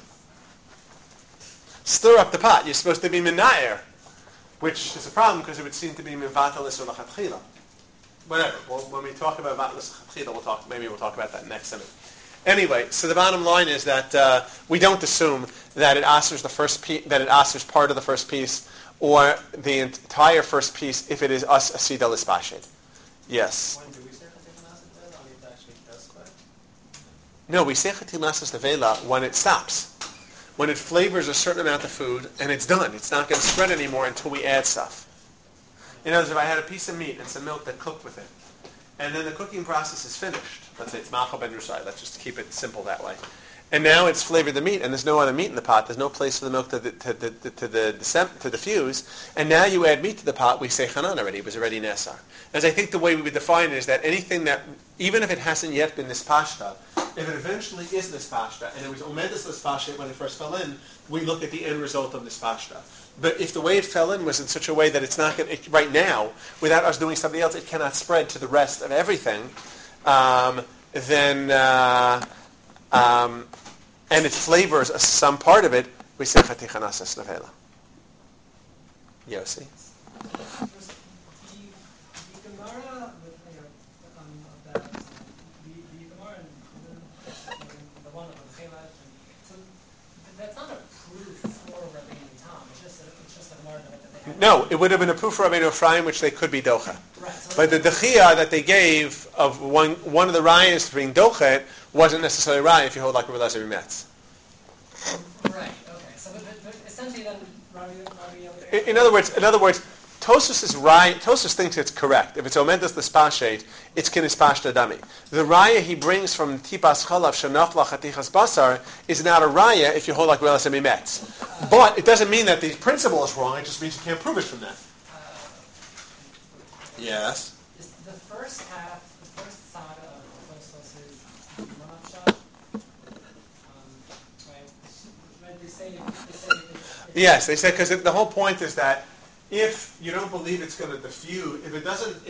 Stir up the pot. You're supposed to be minayer, which is a problem because it would seem to be mivatalis or lachatchila. Whatever. Well, when we talk about vatalis lachatchila, maybe we'll talk about that next segment. Anyway, so the bottom line is that we don't assume that it answers the first that it answers part of the first piece or the entire first piece if it is us asida lispashed. Yes. When do we say chaticha nasas tevela? When it actually does quite? No, we say chaticha nasas tevela when it stops. When it flavors a certain amount of food and it's done. It's not going to spread anymore until we add stuff. In other words, if I had a piece of meat and some milk that cooked with it, and then the cooking process is finished, let's say it's machal ben rusai, let's just keep it simple that way, and now it's flavored the meat and there's no other meat in the pot, there's no place for the milk to diffuse, and now you add meat to the pot, we say chanan already, it was already nesar. As I think the way we would define it is that anything that, even if it hasn't yet been nispashta, if it eventually is nispashta, and it was omedes nispashta when it first fell in, we look at the end result of nispashta. But if the way it fell in was in such a way that it's not going to, right now, without us doing something else, it cannot spread to the rest of everything, and it flavors some part of it, we say chaticha nasas nevela. Yossi? That's not a proof for Rabbeinu Tam. It's just a mark that they have. No, it would have been a proof for Rabbeinu Ephraim, which they could be docha. Right. So But the dechia that they gave of one of the rayas being dochet wasn't necessarily raya if you hold like Rabbi Elazar Metz. Right. Okay. So, but essentially, then Rabbi. In other words, Tosus thinks it's correct. If it's omendas l'spashet, it's kinispashta dami. The raya he brings from tipas chalav shenach lachatichas basar is not a raya if you hold like Rabbi Elazar Metz. But it doesn't mean that the principle is wrong. It just means you can't prove it from that. Yes. The first saga of Tosos is Rav. Right? They say Yes, they say because the whole point is that if you don't believe it's going to diffuse, if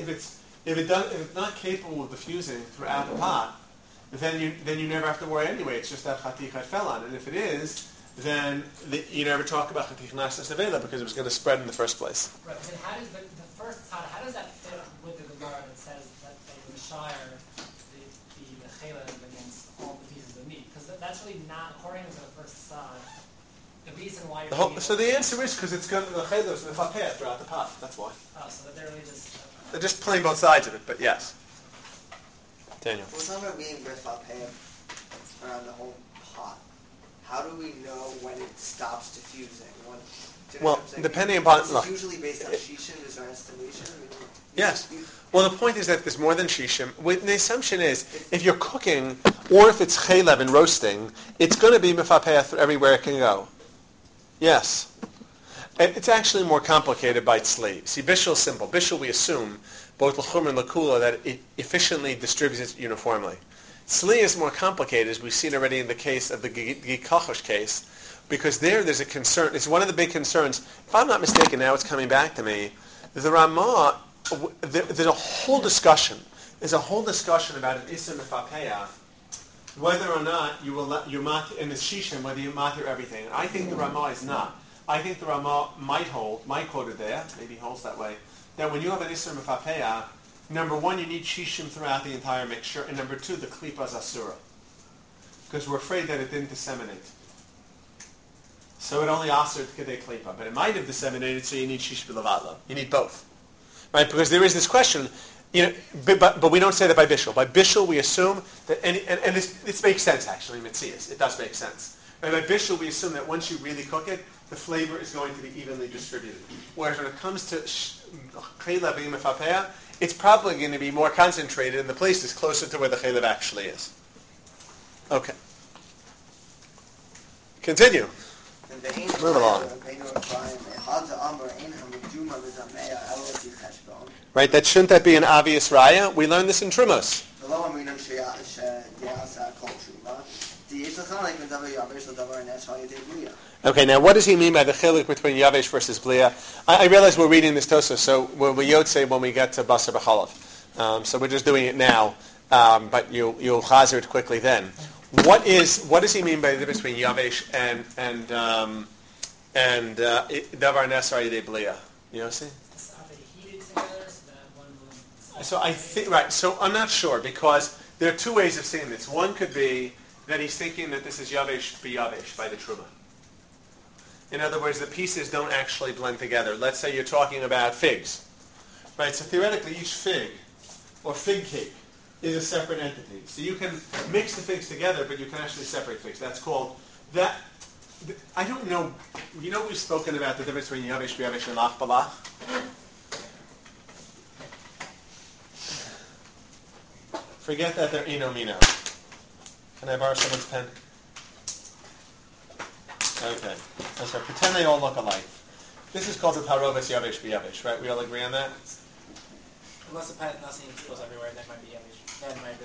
it's not capable of diffusing throughout the pot, then you never have to worry anyway. It's just that chaticha fell on it. And if it is, then you never talk about chaticha nasas nevela because it was going to spread in the first place. Right. But how does the first saga? How does that fit with the Gemara that says that they would shire the chaylev against all the pieces of meat? Because that's really not according to the first saga. The reason why you're So the answer is because it's going to the chaylev is mefapeh throughout the pot. That's why. Oh, so that they're really just. They're just playing both sides of it, but yes. Daniel. We're talking about being mefapeh around the whole pot. How do we know when it stops diffusing? Well, depending upon it's usually based on shishim, is our estimation. Yes. Well, the point is that there's more than shishim. The assumption is if you're cooking or if it's chaylev and roasting, it's going to be mefapeh everywhere it can go. Yes. It's actually more complicated by tzli. See, bishul is simple. Bishul, we assume, both l'chum and l'kula, that it efficiently distributes it uniformly. Tzli is more complicated, as we've seen already in the case of the Gikachosh case, because there's a concern. It's one of the big concerns. If I'm not mistaken, now it's coming back to me. The Ramah, there's a whole discussion. There's a whole discussion about an Issa Mefapeah, whether or not you matir in the Shishim, whether you matir everything. I think the Ramah is not. I think the Ramah might quote it there, maybe holds that way, that when you have an Issa Mefapeah, number one, you need Shishim throughout the entire mixture, and number two, the Klipa is Asura. Because we're afraid that it didn't disseminate. So it only asered Kedei Klipa, but it might have disseminated, so you need Shish B'Levatla. You need both. Right? Because there is this question, but we don't say that by Bishul. By Bishul, we assume that, and this makes sense, actually, Metzias. It does make sense. And by Bishul, we assume that once you really cook it, the flavor is going to be evenly distributed. Whereas when it comes to Chaylev Mefapea, it's probably going to be more concentrated in the places closer to where the Chaylev actually is. Okay. Continue. Move along. Right, shouldn't that be an obvious raya? We learned this in Trumos. Okay, now what does he mean by the chiluk between Yavesh versus Blia? I realize we're reading this Tosa, so we'll Yotze when we get to Basar B'chalav. So we're just doing it now, but you'll chazer it quickly then. What does he mean by the difference between Yavesh and Davar Nesar Yidei Blia? You know, see? Are they heated together so that one will... So I think, right, so I'm not sure, because there are two ways of seeing this. One could be that he's thinking that this is Yavesh B'Yavesh by the Truma. In other words, the pieces don't actually blend together. Let's say you're talking about figs. Right, so theoretically each fig or fig cake is a separate entity. So you can mix the figs together, but you can actually separate figs. That's called, I don't know, we've spoken about the difference between Yavesh B'Yavesh and Lach B'Lach. Forget that they're Ino Mino. Can I borrow someone's pen? Okay. So pretend they all look alike. This is called the Tarovis Yavesh B'Yavesh, right? We all agree on that? Unless the pen not seeing goes everywhere, that might be Yavesh. That might be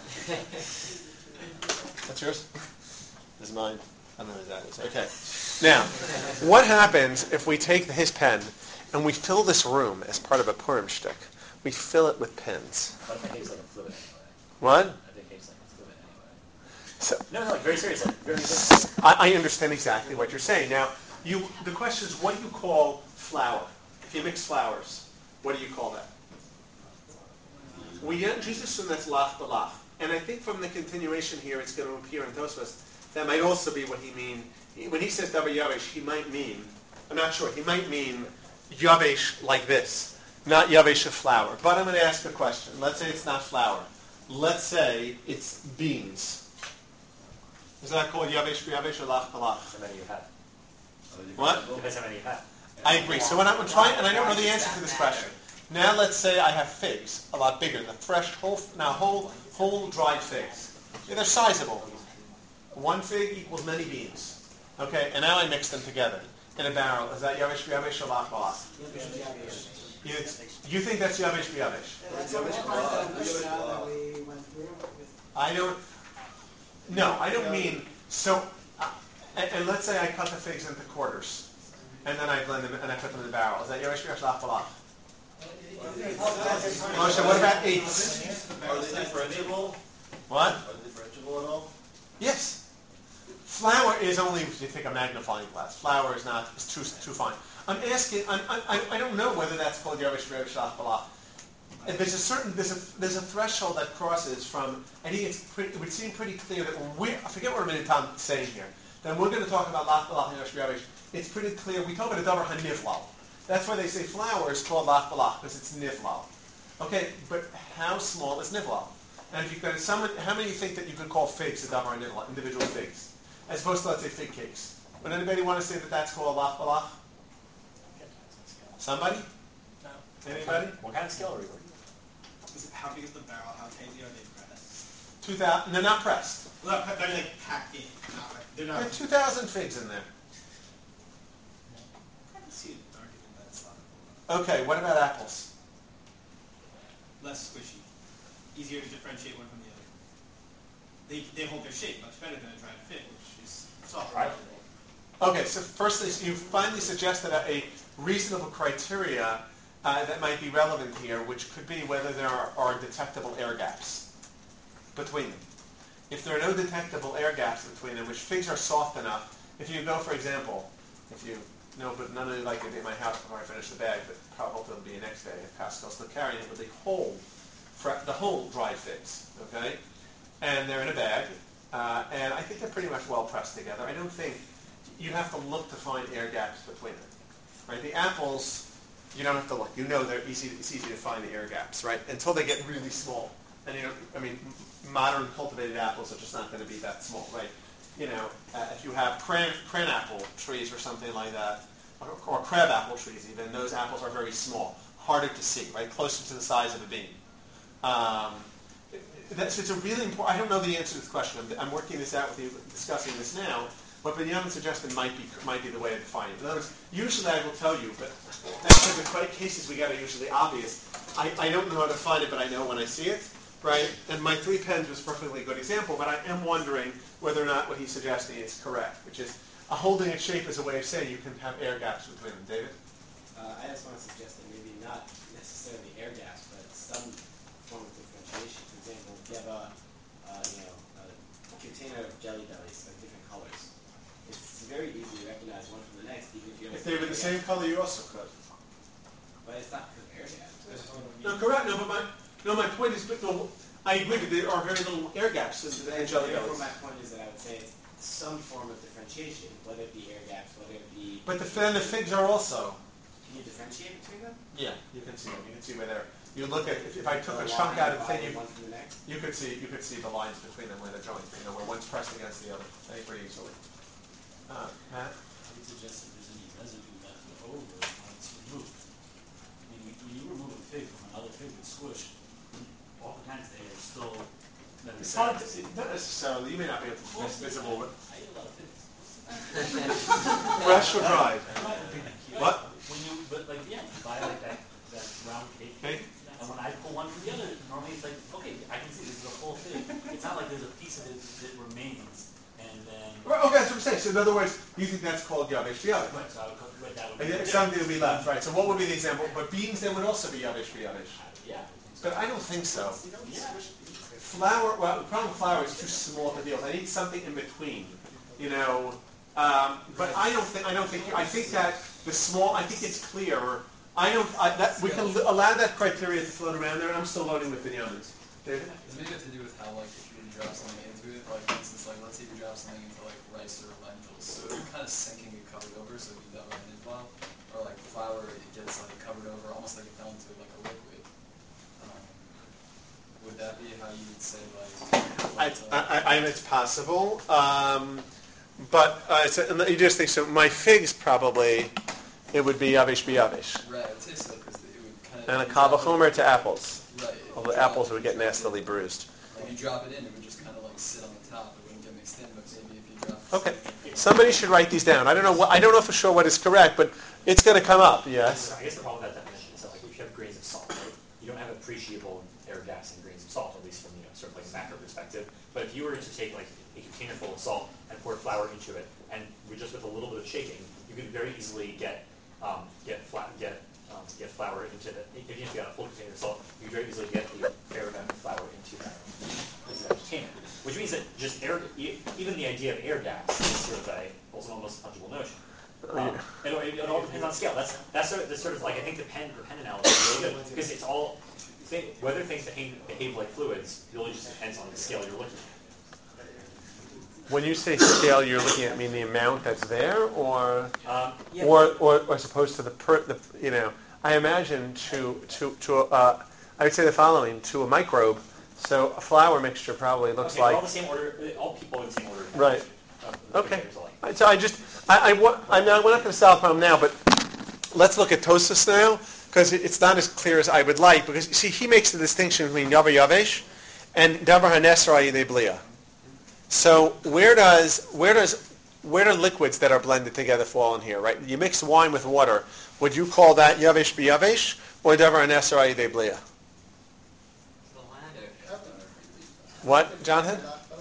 That's yours? This is mine. I don't know who that is. Okay. Now, what happens if we take his pen and we fill this room as part of a Purim shtick? We fill it with pens. But I think it's like a fluid anyway. What? I think it's like a fluid anyway. So, No, very seriously. Very seriously. I understand exactly what you're saying. Now, the question is, what do you call flour? If you mix flours, what do you call that? We just assume that's lach b'lach. And I think from the continuation here, it's going to appear in Tosfos, that might also be what he mean when he says davar yavesh, he might mean, I'm not sure, he might mean yavesh like this, not yavesh of flour. But I'm going to ask a question. Let's say it's not flour. Let's say it's beans. Is that called yavesh b'yavesh or lach b'lach? How many you have? What? Depends how many you have. I agree. So when I'm trying, and I don't know the answer to this question. Now let's say I have figs, a lot bigger, the fresh, whole dried figs. Yeah, they're sizable. One fig equals many beans. Okay, and now I mix them together in a barrel. Is that yavesh b'yavesh or lach b'lach? You think that's yavesh b'yavesh? I don't. No, I don't mean so. And let's say I cut the figs into quarters, and then I blend them and I put them in the barrel. Is that yavesh b'yavesh lach b'lach? Moshe, what about eighths? Are they differentiable? What? Are they differentiable at all? Yes. Flour is only if you take a magnifying glass. Flour is not. It's too fine. I'm asking. I don't know whether that's called yavesh b'yavesh lach b'lach. There's a certain there's a threshold that crosses from. I think it would seem pretty clear that when I forget what Rabbeinu saying here. Then we're going to talk about lach b'lach and yavesh b'yavesh. It's pretty clear. We talk about a davar hanivlal. That's why they say flour is called lach b'lach because it's nivlal. Okay, but how small is nivlal? And if you could, how many think that you could call figs a davar nivlal, individual figs, as opposed to let's say fig cakes? Would anybody want to say that that's called lach b'lach? Somebody? No. Anybody? What kind of scale are we working? How big is the barrel? How tightly are they pressed? 2,000. They're not pressed. Well, they're like packed in. They're not. There are 2,000 figs in there. I can see an argument that it's not. Okay, what about apples? Less squishy. Easier to differentiate one from the other. They hold their shape much better than a dried fig, which is soft. Right. Okay, so firstly, you finally suggested a reasonable criteria that might be relevant here, which could be whether there are detectable air gaps between them. If there are no detectable air gaps between them, which figs are soft enough, if you go, for example, but none of you like to be at my house before I finish the bag, but probably it'll be next day if Pascal's still carrying it with the whole dried figs, okay? And they're in a bag, and I think they're pretty much well pressed together. I don't think you have to look to find air gaps between them, right? The apples, you don't have to look. You know it's easy to find the air gaps, right? Until they get really small. And modern cultivated apples are just not going to be that small, right? If you have cran apple trees or something like that, or crab apple trees even, those apples are very small, harder to see, right? Closer to the size of a bean. It's a really important. I don't know the answer to this question. I'm working this out with you, discussing this now. What Binyamin suggested might be the way to define it. In other words, usually I will tell you, but actually the cases we get are usually obvious. I don't know how to find it, but I know when I see it, right? And my 3 pens was a perfectly good example, but I am wondering whether or not what he's suggesting is correct, which is holding its shape as a way of saying you can have air gaps between them. David? I just want to suggest that maybe not necessarily air gaps, but some form of differentiation. For example, if you have a container of jelly bellies of different colors, it's very easy to recognize one from the next, even if you If they were the same color, you also could. But it's not because of air gaps. No, correct. My point is, I agree that there are very little air gaps in the jelly bellies. Therefore, my point is that I would say it's some form of differentiation, whether it be air gaps, whether it be. But the figs are also. Can you differentiate between them? Yeah, you can see them. You can see where they're. You look at if I took a chunk out of the thing, you could see the lines between them where they're joined. Where one's pressed against the other, pretty easily. Matt? I would suggest that there's any residue left over when it's removed. I mean, when you remove a fig from another fig that's squished, oftentimes they are still. It's hard to see. Not necessarily. You may not be able to see visible. I eat a lot of figs. Fresh or dried? What? You buy like that round cake. And when I pull one from the other, normally it's like, okay, I can see this is a full fig. It's not like there's a piece of it that remains, and then. Okay, that's what I'm saying. So in other words, you think that's called yavesh b'yavesh? Right. So that would be. Something would be left, right? So what would be the example? But beans then would also be yavesh b'yavesh. Yeah. But I don't think so. Flour. Well, the problem with flour is too small to deal with. I need something in between. But I think that the small. I think it's clear. We can allow that criteria to float around there, and I'm still loading with Binyamin's. David? Does it have to do with how, if you drop something into it? For instance, let's say you drop something into, rice or lentil soup, sinking and covered over, so you don't run in well, or like flour, it gets like covered over, almost like it fell into like a liquid. Would that be how you would say it's possible, but you just think so. My figs probably it would be yavish biyavish. Right, it tastes like it would kind of. And a kavachomer to apples. Right. Although apples would get nastily bruised. Like you drop it in, it would just kind of like sit on the top. It wouldn't get mixed in, but maybe if you drop. Okay. Somebody should write these down. I don't know for sure what is correct, but it's going to come up. Yes. I guess the problem with that definition is that like if you have grains of salt, right, you don't have appreciable air gas in grains of salt, at least from sort of like a macro perspective. But if you were to take like a container full of salt and pour flour into it, and just with a little bit of shaking, you could very easily get flour into the. If you got a full container of salt, you could very easily get the fair amount of flour into that container. Which means that just even the idea of air gas is sort of also an almost fungible notion. It all depends on scale. That's sort of like I think the pen analogy is really good because it's all whether things behave like fluids. It really just depends on the scale you're looking at. When you say scale, you're looking at the amount that's there, or as opposed to the I imagine I would say the following: to a microbe. So a flour mixture probably looks like. All the same order. All people in the same order. Right. Okay. So I'm not going to solve the problem now, but let's look at Tosfos now because it's not as clear as I would like. Because see, he makes the distinction between davar yavesh and davar hanesra yidei blia. So where do liquids that are blended together fall in here? Right. You mix wine with water. Would you call that yavesh biyavesh or davar hanesra yidei blia? What, Jonathan?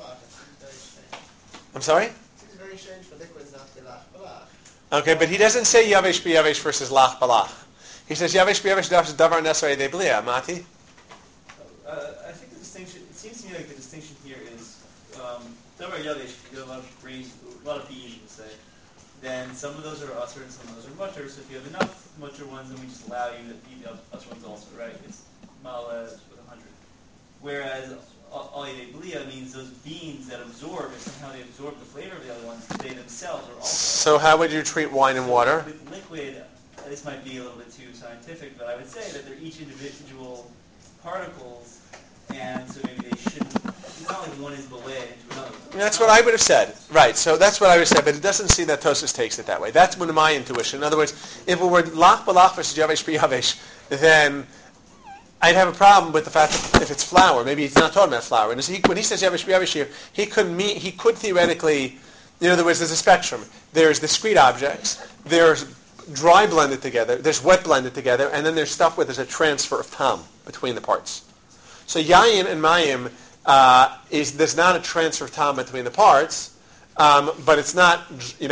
I'm sorry? It's very strange for liquids not to lach balach. Okay, but he doesn't say yavesh biyavesh versus lach balach. He says yavesh biyavesh davar nesar yedei blia. Mati? I think the distinction, it seems to me like the distinction here is davar yavesh, you have a lot of grains, a lot of beans, we'll say. Then some of those are usher and some of those are mutter. So if you have enough mutter ones, then we just allow you to eat the usher ones also, right? It's mala with 100. Whereas al yedei blia means those beans that absorb, and somehow they absorb the flavor of the other ones, they themselves are also. So how would you treat wine and water? With liquid, this might be a little bit too scientific, but I would say that they're each individual particles, and so maybe they shouldn't. It's not like one is belayed into another one. That's what I would have said. Right, so that's what I would have said, but it doesn't seem that Tosfos takes it that way. That's one of my intuition. In other words, if it were lach balach versus yavesh biyavesh, then I'd have a problem with the fact that if it's flour, maybe he's not talking about flour. And when he says yavesh biyavesh here, he could theoretically, in other words, there's a spectrum. There's discrete objects, there's dry blended together, there's wet blended together, and then there's stuff where there's a transfer of tam between the parts. So yayin and mayim there's not a transfer of tam between the parts, but it's not,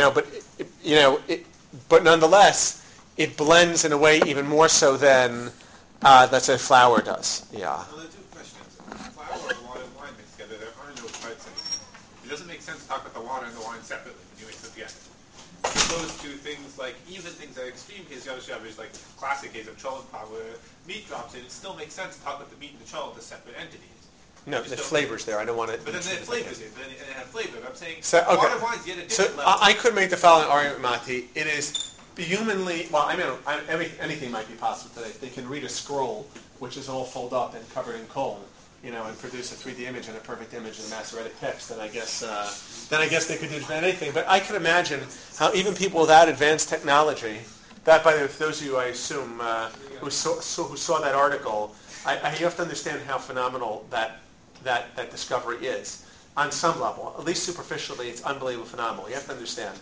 but nonetheless, it blends in a way even more so than let's say flour does. Yeah. Well, there are two questions. Flour and water and wine mixed together, there are no parts in it. It doesn't make sense to talk about the water and the wine separately when you mix them together. As opposed to things like, even things that are extreme case, yavesh like classic case of cholent pot, where meat drops in, it still makes sense to talk about the meat and the cholent as separate entities. No, there's flavors there. I don't want to. But then there's flavors in, and it has flavor. I'm saying water and wine's yet a different level. I could make the following argument, Mati. It is humanly, anything might be possible today. They can read a scroll, which is all folded up and covered in coal, and produce a 3D image and a perfect image in Masoretic text. Then I guess they could do anything. But I could imagine how even people without advanced technology, that by those of you I assume who saw that article, you have to understand how phenomenal that discovery is. On some level, at least superficially, it's unbelievably phenomenal. You have to understand.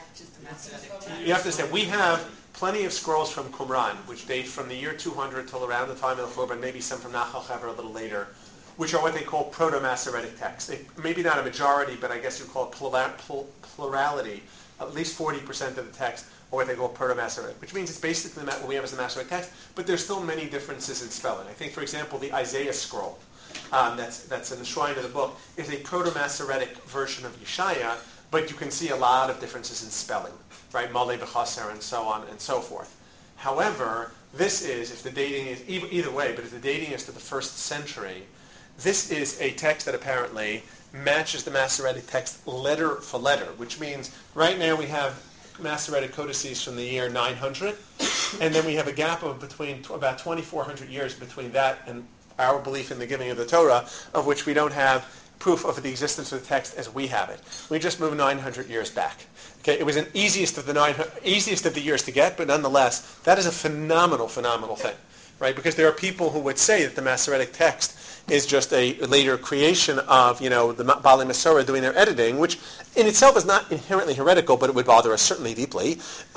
We have plenty of scrolls from Qumran, which date from the year 200 till around the time of the Churban, maybe some from Nachal Hever a little later, which are what they call proto-Masoretic texts. Maybe not a majority, but I guess you call it plurality. At least 40% of the text are what they call proto-Masoretic, which means it's basically what we have as the Masoretic text, but there's still many differences in spelling. I think, for example, the Isaiah scroll, that's in the shrine of the book, is a proto-Masoretic version of Yeshaya, but you can see a lot of differences in spelling, right? Malei b'chaser and so on and so forth. However, this is, if the dating is, either way, but if the dating is to the 1st century, this is a text that apparently matches the Masoretic text letter for letter, which means right now we have Masoretic codices from the year 900, and then we have a gap of between about 2,400 years between that and our belief in the giving of the Torah, of which we don't have proof of the existence of the text as we have it. We just moved 900 years back. Okay, it was an easiest of the years to get, but nonetheless, that is a phenomenal thing, right? Because there are people who would say that the Masoretic text is just a later creation of, the Baalei Masorah doing their editing, which in itself is not inherently heretical, but it would bother us certainly deeply.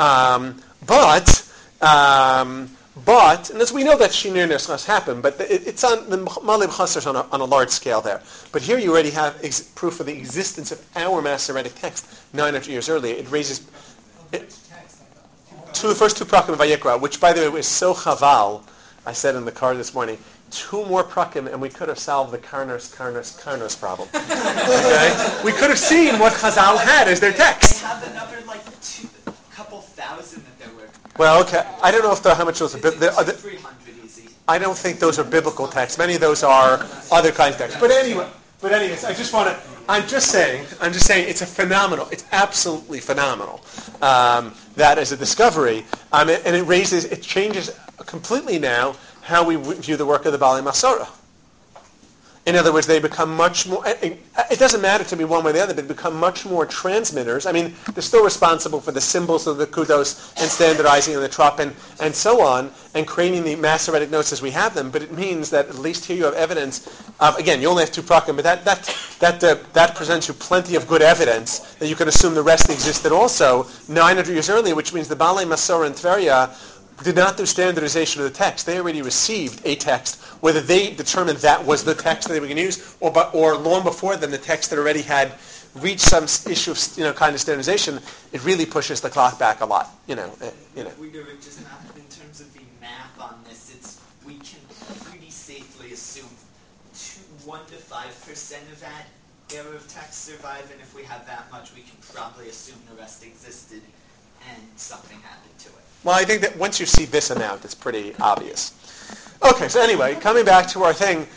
But, and as we know that Shinur Nesras happened, but it's on the Malib Chasers on a large scale there. But here you already have proof of the existence of our Masoretic text 900 years earlier. It raises the first two prakim of Vayikra, which by the way was so chaval. I said in the car this morning, 2 more prakim and we could have solved the Karnos problem. Okay? We could have seen what Chazal had as their text. They have another couple thousand that there were. Well, okay. I don't know how much those are. 300 easy. I don't think those are biblical texts. Many of those are other kinds of texts. But anyways, I'm just saying, it's absolutely phenomenal. That is a discovery. And it changes completely now how we view the work of the Baalei Masorah. In other words, they become much more, it doesn't matter to me one way or the other, but they become much more transmitters. I mean, they're still responsible for the symbols of the kudos and standardizing the trop and so on, and creating the Masoretic notes as we have them, but it means that at least here you have evidence of, again, you only have 2 prakim, but that presents you plenty of good evidence that you can assume the rest existed also 900 years earlier, which means the Baalei Masorah in Tveria did not do standardization of the text. They already received a text. Whether they determined that was the text that they were going to use, or long before then the text that already had reached some issue of kind of standardization, it really pushes the clock back a lot. We do it just not in terms of the math on this. We can pretty safely assume 1 to 5% of that era of text survive, and if we have that much, we can probably assume the rest existed and something happened to it. Well, I think that once you see this amount, it's pretty obvious. Okay, so anyway, coming back to our thing.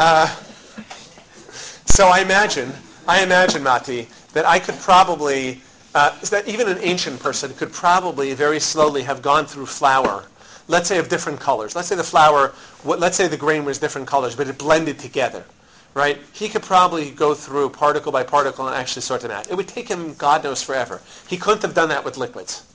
So I imagine, Mati, that I could probably, that even an ancient person could probably very slowly have gone through flour, let's say of different colors. Let's say the grain was different colors, but it blended together, right? He could probably go through particle by particle and actually sort them out. It would take him, God knows, forever. He couldn't have done that with liquids.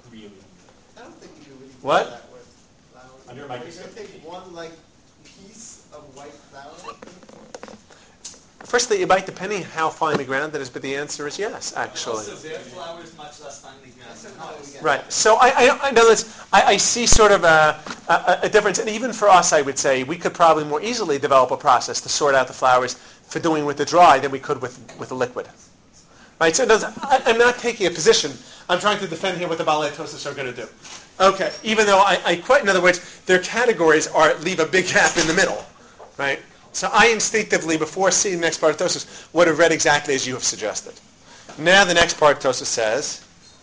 What? Under a microscope. You can take one piece of white flour. Firstly, it might depending how finely ground it is, but the answer is yes, actually. Also, their flour is much less finely ground than ours. Right. So I know I see sort of a difference, and even for us, I would say we could probably more easily develop a process to sort out the flours for doing with the dry than we could with the liquid. Right. So I'm not taking a position. I'm trying to defend here what the Baalei Tosafos are going to do. Okay, even though I quite, in other words, their categories leave a big gap in the middle, right? So I instinctively, before seeing the next part of Tosafos, would have read exactly as you have suggested. Now the next part of Tosafos says,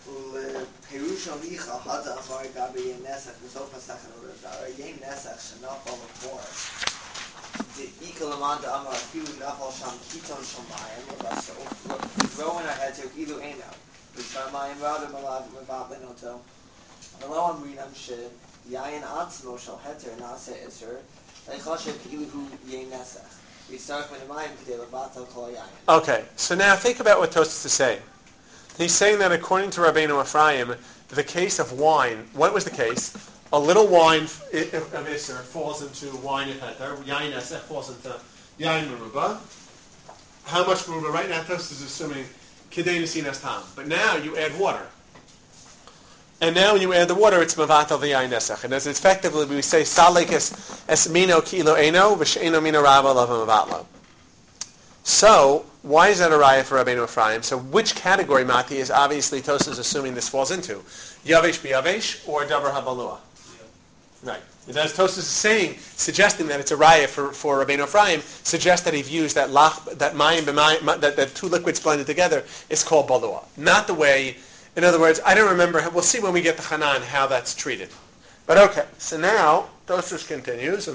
okay, so now think about what Tosafos is saying. He's saying that according to Rabbeinu Ephraim, the case of wine, what was the case? A little wine of Isser falls into wine of Heter, Yain Nesach falls into Yain Meruba. How much Meruba? Right now Tosafos is assuming Kidei Nesinas Tam. But now you add water. And now when you add the water, it's Mavatal V'yayin Nesach. And as effectively we say, Salekes es mino kilo eno, v'she'eno mino rava lava mavatlo. So, why is that a raya for Rabbeinu Ephraim? So which category, Mati, is obviously Tosafos assuming this falls into? Yavesh b'yavesh or Davar habalua? Yeah. Right. As Tosafos is saying, suggesting that it's a raya for Rabbeinu Ephraim, suggests that he views that that 2 liquids blended together is called balua. Not the way. In other words, I don't remember. We'll see when we get to Hanan how that's treated. But okay, so now Tosafos continues.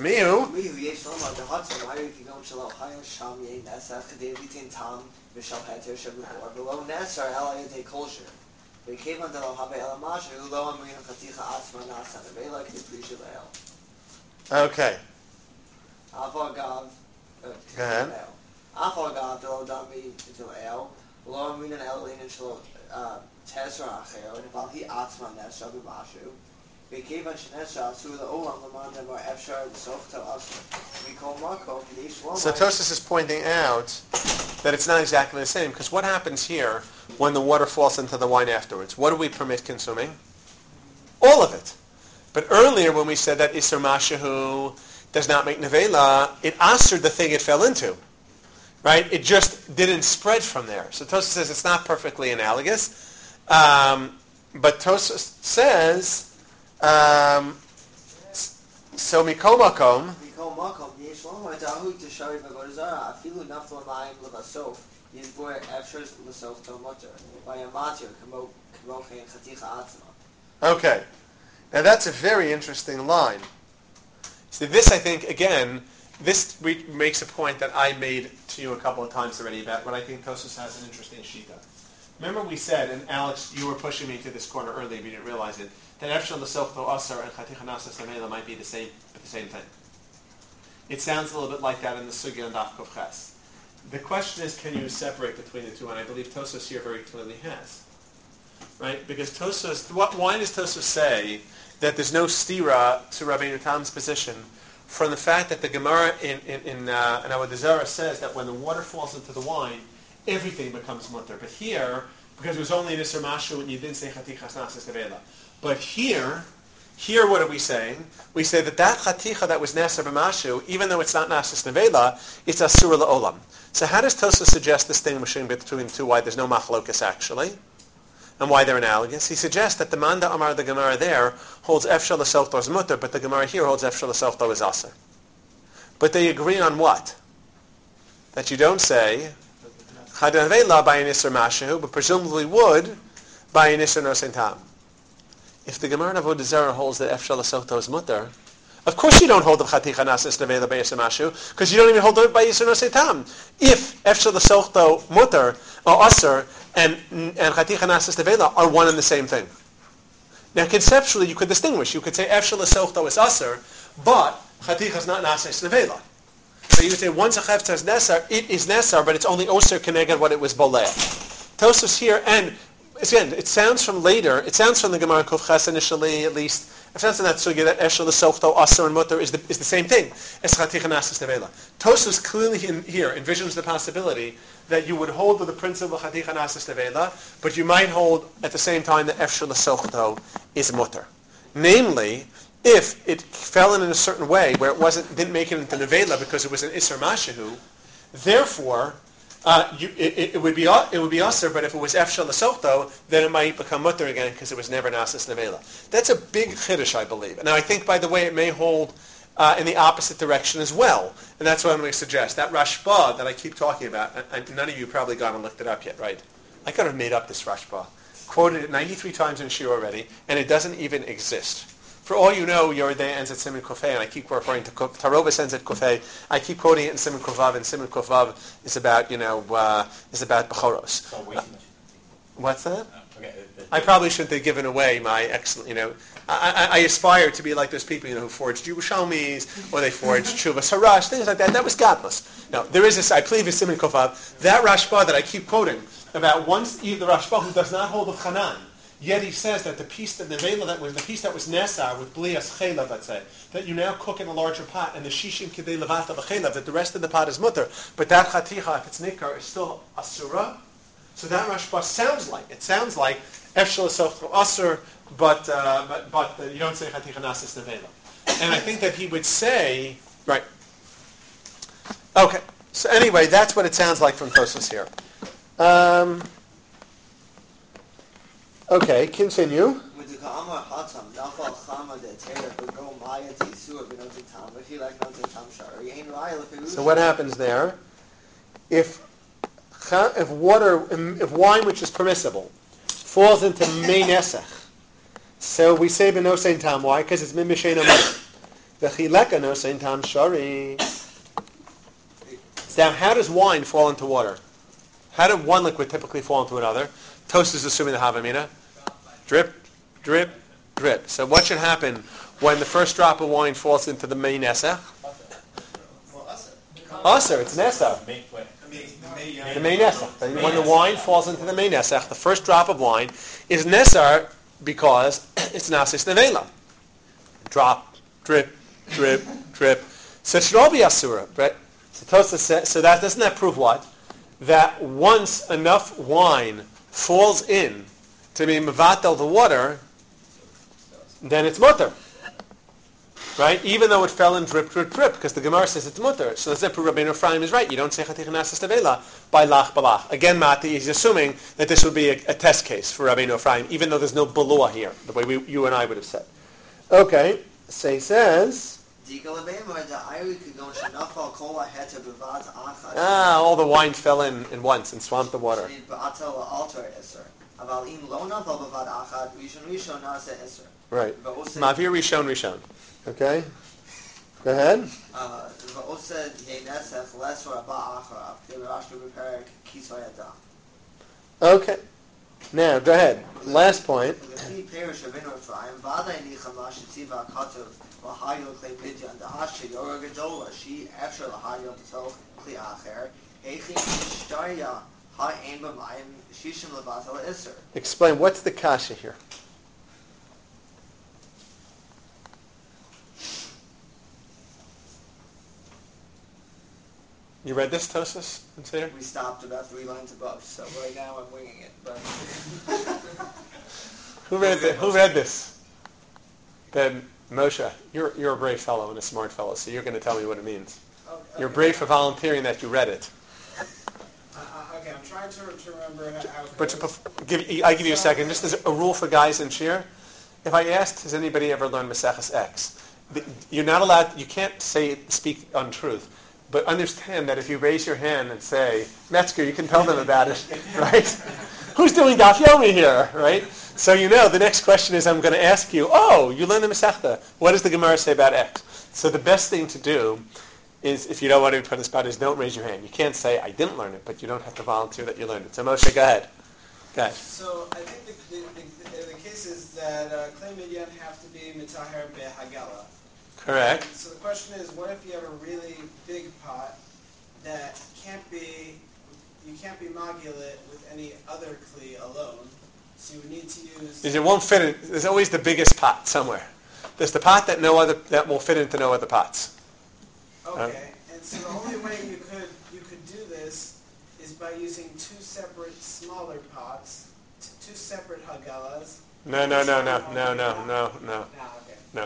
וכיוון דלא הווה אלא משהו, לא אומרים חתיכה עצמה נעשה נבלה כדברי של האל. Okay. אף אגב, Go ahead. אף אגב דלא דמי של האל, ולא אומרים אלא לעניין שלו תסר אחר, אבל היא עצמה נסה במשהו, וכיוון שנסה אסור לעולם למען דבר אפשר לסוף תעשה. מכל מקום, כדי שלא... So Tosfos is pointing out that it's not exactly the same, because what happens here when the water falls into the wine afterwards? What do we permit consuming? All of it. But earlier when we said that Isser Mashahu does not make Nevela, it assered the thing it fell into. Right? It just didn't spread from there. So Tosfos says it's not perfectly analogous. But Tosfos says, so Mikol Makom, מכל מקום, יש לומר דהוי תשרי בעבודה זרה, אפילו נפל המים לבסוף, יסבור אפשר לסוף תלמותר, ויאמר כמו כן חתיכה עצמה. Okay. Now that's a very interesting line. So this, I think, again, this makes a point that I made to you a couple of times already about what I think Tosfos has an interesting shita. Remember we said, and Alex, you were pushing me to this corner earlier, but you didn't realize it, that Efshel l'sof to Asar and Chaticha Nasas Namela might be the same thing. It sounds a little bit like that in the Sugya and Daf Kuf Ches. The question is, can you separate between the two? And I believe Tosfos here very clearly has. Right? Because Tosfos, why does Tosfos say that there's no stira to Rabbeinu Tam's position from the fact that the Gemara in Avodah Zarah says that when the water falls into the wine, everything becomes mutter. But here, because it was only an Isser Mashu and you didn't say Chatichas Nasas Nevela. But here what are we saying? We say that Chaticha that was Nasar B'Mashu, even though it's not Nasas Nevela, it's Asura La'olam. So how does Tosfos suggest distinguishing between the two, why there's no machlokas actually? And why they're analogous? He suggests that the Manda Amar, the Gemara there, holds Efshel L'Selchto as mutter, but the Gemara here holds Efshel L'Selchto as Aser. But they agree on what? That you don't say Chadavela by an Isser Mashu, but presumably would by an Isser Nosein Tam. If the Gemara in Avodah Zarah holds that Efshel L'Selchto is mutter, of course you don't hold the Chaticha Nasas Nevela by Isser Mashu, because you don't even hold it by Isser Nosein Tam. If Efshel L'Selchto mutter or Aser and Chaticha Nasas Nevela are one and the same thing. Now conceptually you could distinguish. You could say Efshel L'Selchto is Aser, but Chaticha is not Nasas Nevela. So you would say once a Chavta is Nesar, it is Nesar, but it's only Oser Keneged what it was Boleh. Tosfos here, and again, it sounds from later, it sounds from the Gemara Kuf Ches initially, at least, it sounds in that sugya that Eshel L'Selchto, Aser, and Mutter is the same thing as Chaticha Nasas Nevela. Tosfos clearly here envisions the possibility that you would hold to the principle of Chaticha Nasas Nevela, but you might hold at the same time that Eshel L'Selchto is Mutter. Namely, if it fell in a certain way where it didn't make it into Nevela because it was an Isser Mashahu, therefore, it would be Aser, but if it was Efshel L'Selchto, then it might become Mutter again because it was never Nasas Nevela. That's a big Chiddush, I believe. Now, I think, by the way, it may hold in the opposite direction as well, and that's what I'm going to suggest. That Rashba that I keep talking about, and none of you probably gone and looked it up yet, right? I could have made up this Rashba. Quoted it 93 times in Shir already, and it doesn't even exist. For all you know, Yoredei ends at Siman Kufay, and I keep referring to Tarovis ends at Kufay. I keep quoting it in Siman Kuvav, and Siman Kuvav is about Bechoros. What's that? Okay. I probably shouldn't have given away my excellent, I aspire to be like those people, who forged Yerushalmis, or they forged Shuvas Harash, things like that. That was godless. No, there is this, I believe it's Siman Kuvav, that Rashba that I keep quoting, about once the Rashba who does not hold of Hanan, yet he says that the piece that Nevela, that was the piece that was Nesar with Blias Chelav, let's say, that you now cook in a larger pot, and the Shishim Kidei Levata B'Chelav, that the rest of the pot is mutter, but that Chaticha, if it's Nikar, is still Asura. So that Rashba sounds like Efshel L'Selchto Asur, but you don't say Chaticha Nasas Nevela. And I think that he would say, right. Okay. So anyway, that's what it sounds like from Tosfos here. Okay, continue. So what happens there? If wine which is permissible falls into Mei Nesach, so we say B'Nosein Tam. Why? Because it's Mimishei Namah. V'chileka Nosein Tam Shari. Now, how does wine fall into water? How does one liquid typically fall into another? Toast is assuming the Havamina. drip, drip, drip. So what should happen when the first drop of wine falls into the main nesach? Aser, it's nesach. The main nesach. When the wine falls into the main nesach, the first drop of wine is nesar because it's nasis nevela. Drop, drip, drip, drip. So it should all be asura, right? So Tosfos says, so that doesn't that prove what? That once enough wine falls in to be mevatel the water, then it's mutter. Right? Even though it fell in drip, drip, drip, because the Gemara says it's mutter. So that's proof Rabbeinu Ephraim is right. You don't say Chaticha Nasis Nevela by lach balach. Again, Mati is assuming that this would be a test case for Rabbeinu Ephraim, even though there's no balua here, the way you and I would have said. Okay, so he says... all the wine fell in once and swamped the water. Right. Mavir Rishon. Okay. Go ahead. Okay. Now, go ahead. Last point. Explain, what's the kasha here? You read this, Tosfos? We stopped about 3 lines above, so right now I'm winging it. But Who read this? Then Moshe, you're a brave fellow and a smart fellow, so you're going to tell me what it means. Okay. You're brave for volunteering that you read it. Okay, I'm trying to remember how. But I give you a second. Just as a rule for guys in cheer, if I asked, has anybody ever learned Maseches X? You're not allowed. You can't speak untruth. But understand that if you raise your hand and say, Metzger, you can tell them about it, right? Who's doing Daf Yomi here, right? So the next question is I'm going to ask you, you learned the Masechta. What does the Gemara say about X? So the best thing to do is, if you don't want to be put on the spot, is don't raise your hand. You can't say, I didn't learn it, but you don't have to volunteer that you learned it. So Moshe, go ahead. So I think the case is that Klei Midyan have to be Mitaher Behagala. Correct. And so the question is, what if you have a really big pot that you can't be Magilit with any other Kli alone, so you would need to use... It won't fit in. There's always the biggest pot somewhere. There's the pot that will fit into no other pots. Okay, and so the only way you could do this is by using 2 separate smaller pots, 2 separate Hagalas. No. No.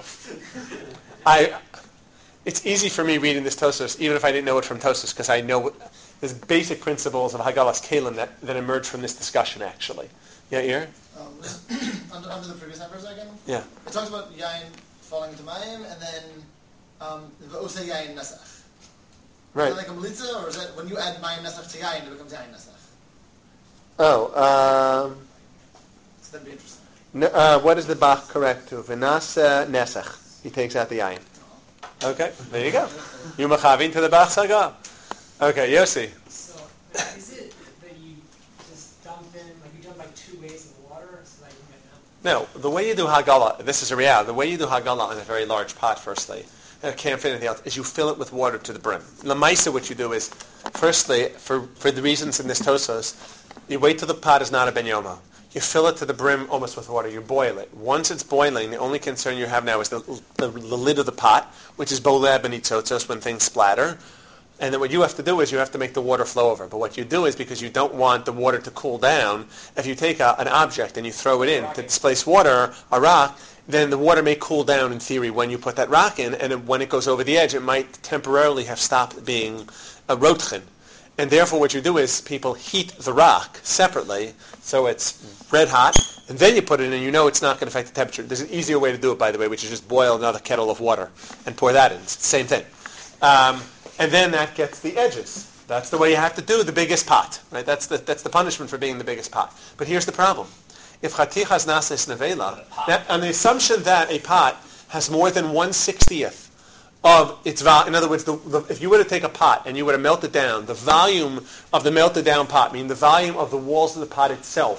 It's easy for me reading this Tosfos, even if I didn't know it from Tosfos, because I know there's basic principles of Hagalas Kalim that emerge from this discussion, actually. Yeah, Eir? Under the previous numbers again? Yeah. It talks about Yain falling into Mayim, and then V'ose Yain Nesach. Right. Is that like a Melitza, or is that when you add Mayim Nesach to Yain, it becomes Yain Nesach? So that'd be interesting. What is the Bach correct to? V'nas Nesach. He takes out the Yain. Okay, there you go. You machavin to the Bach Saga. Okay, Yossi. So, is it that you just dump in, you dump 2 weights of water so that you can get down? No, the way you do Hagala, this is a reality, the way you do Hagala in a very large pot, firstly, and it can't fit anything else, is you fill it with water to the brim. Lamaisa, what you do is, firstly, for the reasons in this Tosfos, you wait till the pot is not a ben yoma. You fill it to the brim almost with water. You boil it. Once it's boiling, the only concern you have now is the lid of the pot, which is boleh benitzotzos, when things splatter. And then what you have to do is you have to make the water flow over. But what you do is, because you don't want the water to cool down, if you take an object and you throw it in to displace water, a rock, then the water may cool down in theory when you put that rock in, and when it goes over the edge, it might temporarily have stopped being a rotchen. And therefore what you do is people heat the rock separately, so it's red hot, and then you put it in, and you know it's not going to affect the temperature. There's an easier way to do it, by the way, which is just boil another kettle of water and pour that in. It's the same thing. And then that gets the edges. That's the way you have to do the biggest pot. Right? That's the punishment for being the biggest pot. But here's the problem. If chatichas nases nevela, on the assumption that a pot has more than 1/60th of its volume, in other words, if you were to take a pot and you were to melt it down, the volume of the melted down pot, meaning the volume of the walls of the pot itself,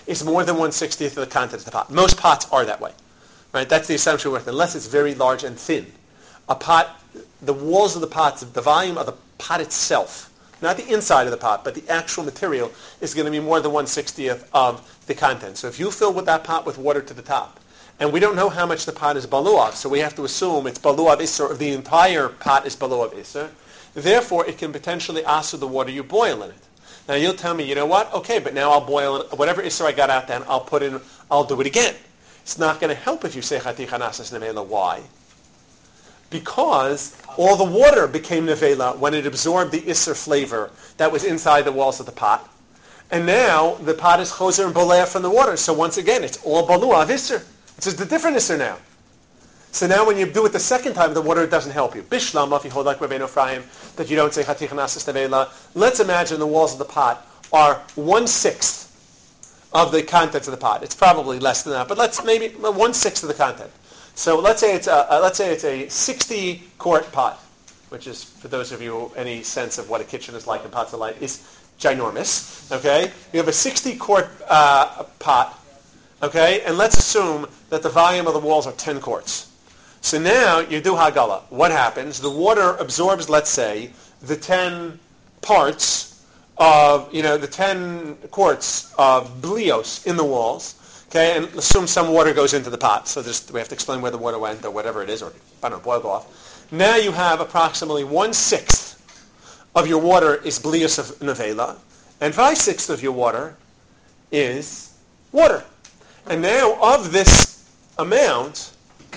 is more than 1/60th of the contents of the pot. Most pots are that way, right? That's the assumption with, unless it's very large and thin. A pot, the walls of the pots, the volume of the pot itself, not the inside of the pot, but the actual material is going to be more than 1/60th of the contents. So if you fill with that pot with water to the top, and we don't know how much the pot is baluav, so we have to assume it's baluav isser, or the entire pot is baluav isser. Therefore, it can potentially aser the water you boil in it. Now you'll tell me, you know what? Okay, but now I'll boil it. Whatever isser I got out then, I'll do it again. It's not going to help if you say chaticha nasas nevela. Why? Because all the water became nevela when it absorbed the isser flavor that was inside the walls of the pot. And now the pot is choser and bolea from the water. So once again, it's all baluav isser. It's just a different isser now. So now when you do it the second time, the water doesn't help you. Bishlam, if you hold like Rabbeinu Ephraim, that you don't say chaticha nasas nevela. Let's imagine the walls of the pot are 1/6 of the contents of the pot. It's probably less than that, but let's maybe 1/6 of the content. So let's say it's a 60-quart pot, which is, for those of you any sense of what a kitchen is like in pots of light, is ginormous. Okay, you have a 60-quart pot. Okay, and let's assume that the volume of the walls are 10 quarts. So now you do Hagala. What happens? The water absorbs, let's say, the 10 parts of, the 10 quarts of blios in the walls. Okay, and assume some water goes into the pot. So we have to explain where the water went or whatever it is, or I don't know, boiled off. Now you have approximately 1/6 of your water is blios of nevela, and 5/6 of your water is water. And now of this amount,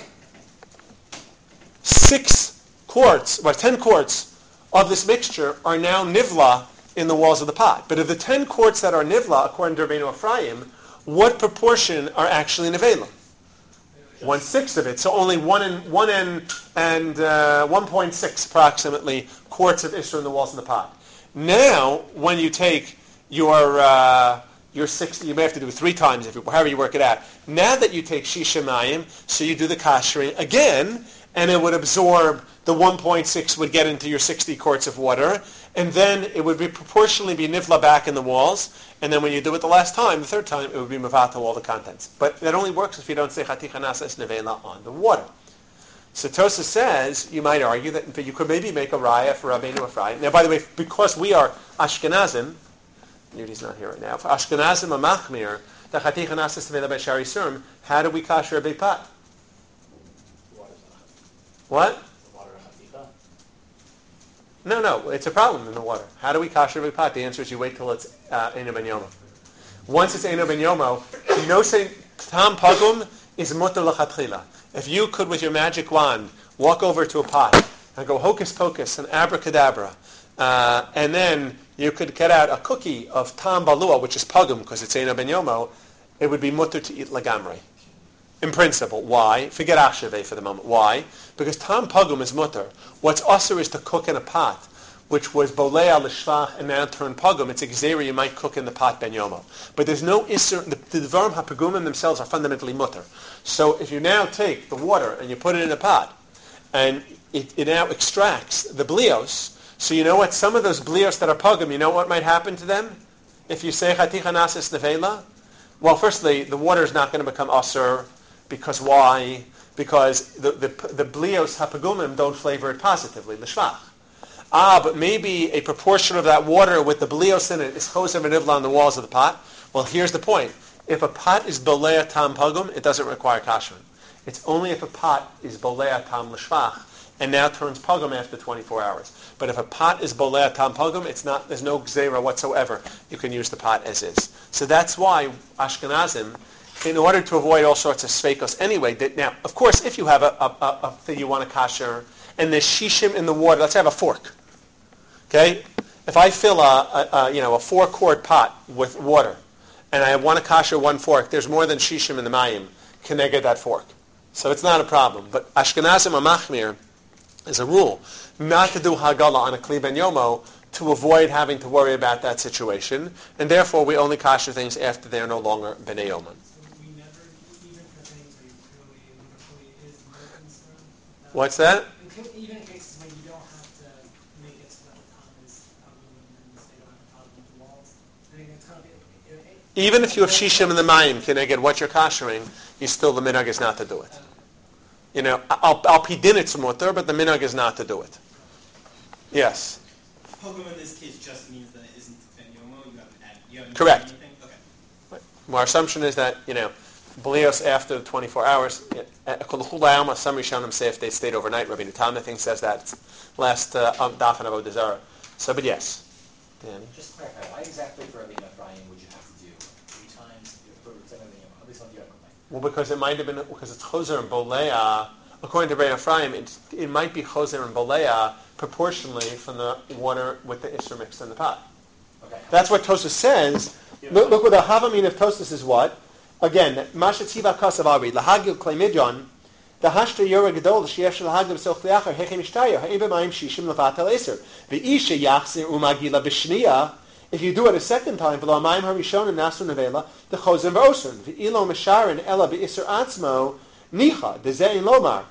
10 quarts of this mixture are now nivla in the walls of the pot. But of the 10 quarts that are nivla, according to Rabbeinu Ephraim, what proportion are actually nevela? 1/6 of it. So only 1.6 approximately quarts of isra in the walls of the pot. Now, when you take your 60, you may have to do it 3 times, however you work it out. Now that you take shisha mayim, so you do the kashering again, and it would absorb the 1.6 would get into your 60 quarts of water, and then it would be proportionally be nivla back in the walls, and then when you do it the last time, the third time, it would be mavato all the contents. But that only works if you don't say chaticha nasas nevela on the water. So Tosa says, you might argue that you could maybe make a raya for Rabbeinu Ephraim. Now, by the way, because we are Ashkenazim, Nudi's not here right now, for Ashkenazim a machmir, the chaticha nasas nevela by shari surim, how do we kasher a big pot? What? No, it's a problem in the water. How do we kasher a big pot? The answer is you wait till it's Eino Ben Yomo. Once it's Eino Ben Yomo, no say tam pagum is mutter l'chatchila. If you could, with your magic wand, walk over to a pot and go hocus pocus and abracadabra, and then you could get out a cookie of tam balua, which is pagum because it's Eino Ben Yomo, it would be mutter to eat lagamrei. In principle. Why? Forget achshave for the moment. Why? Because tam pagum is mutter. What's usher is to cook in a pot, which was bolea l'shvach and now turned pagum. It's a gzeira you might cook in the pot ben yomo. But there's no isser. The dvarim hapagumim themselves are fundamentally mutter. So if you now take the water and you put it in a pot, and it now extracts the blios, so you know what? Some of those blios that are pagum, you know what might happen to them? If you say chaticha nasas nevela? Well, firstly, the water is not going to become usher. Because why? Because the blios hapagumim don't flavor it positively, l'shvach. But maybe a proportion of that water with the blios in it is choser v'nivla on the walls of the pot. Well, here's the point. If a pot is bolea tam pagum, it doesn't require kashrut. It's only if a pot is bolea tam l'shvach and now turns pagum after 24 hours. But if a pot is bolea tam pagum, there's no gzeira whatsoever. You can use the pot as is. So that's why Ashkenazim, in order to avoid all sorts of sveikos anyway, now, of course, if you have a thing you want to kasher, and there's shishim in the water, let's have a fork. Okay? If I fill a 4-quart pot with water, and I want to kasher 1 fork, there's more than shishim in the mayim, keneged that fork. So it's not a problem. But Ashkenazim Machmir is a rule not to do hagala on a kli ben yomo to avoid having to worry about that situation, and therefore we only kasher things after they're no longer bnei yoman. What's that? Even in cases where you don't have to make it so that the top is aluminum and they don't have a problem with the walls. I mean, it's kind of Even if you have shishim in the mayim, keneged what you're kashering, the minhag is not to do it. I'll pidin it some mutter, but the minhag is not to do it. Yes. Pogrom in this case just means that it isn't ben yomo. You haven't Correct. Anything? Okay. Right. Our assumption is that Belios after the 24 hours. Some Rishonim say if they stayed overnight. Rabbi Natan I think says that. It's last daf and Avodah Zarah. So, but yes. Danny. Just to clarify, why exactly for Rabbi Ephraim would you have to do 3 times for at least on the other way? Well, because it might have been because it's choser and bolea. According to Rabbi Ephraim, it might be choser and bolea proportionally from the water with the isser mixed in the pot. Okay. That's what Tosfos says. Look what the havamin of Tosfos is what. Again, Masha Tziva Kasav Ari, Lahagil Kleimidyon, the Hashta Yora Gedol, Sheyesh Lahagil B'Soch Liachar, Hechem Ishtayo, Ha'im B'Mayim Shishim Levatel Eser, V'Isha Yachzir Umagila B'Shniya, if you do it a second time, V'Lo Mayim HaRishon and Nasu Nevela, the Chozim V'Osun, V'Ilo Mesharin Ela B'Isser Atzmo, Nicha, Dezein Lomar,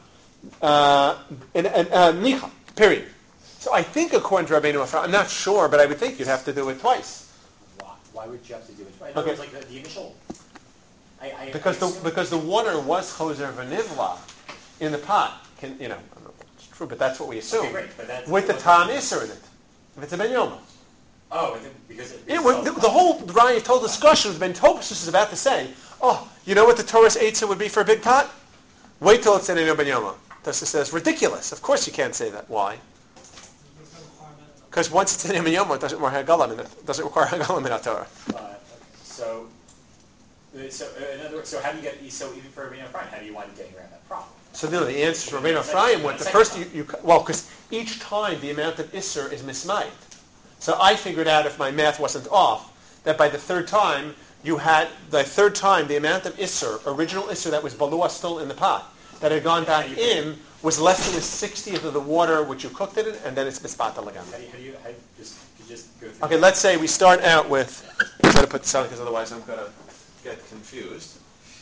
Nicha, period. So I think according to Rabbeinu Ephraim, I'm not sure, but I would think you'd have to do it twice. Why would you have to do it twice? Okay. It's like the initial... Because the water was choser v'nivla in the pot. I don't know if it's true, but that's what we assume. Okay, great, but that's with the tam iser in it. If it's a ben yoma. Oh, because the whole Raya told discussion, Ben Tosfos is about to say, you know what the Torah's eitzah would be for a big pot? Wait till it's in a ben yoma. Tosfos says, ridiculous. Of course you can't say that. Why? Because once it's in a ben yoma, it doesn't require hagalim in the Torah. So in other words, how do you get even for Rabbeinu Ephraim, how do you wind up getting around that problem? So the answer to Rabbeinu Ephraim went the first because each time the amount of isser is mismade. So I figured out if my math wasn't off that by the third time the amount of isser, original isser that was balua still in the pot that had gone back in was less than a 60th of the water which you cooked it in, and then it's mispatal again. How do you just go through? Okay, let's say we start out with. I'm going to put this on because otherwise I'm going to get confused.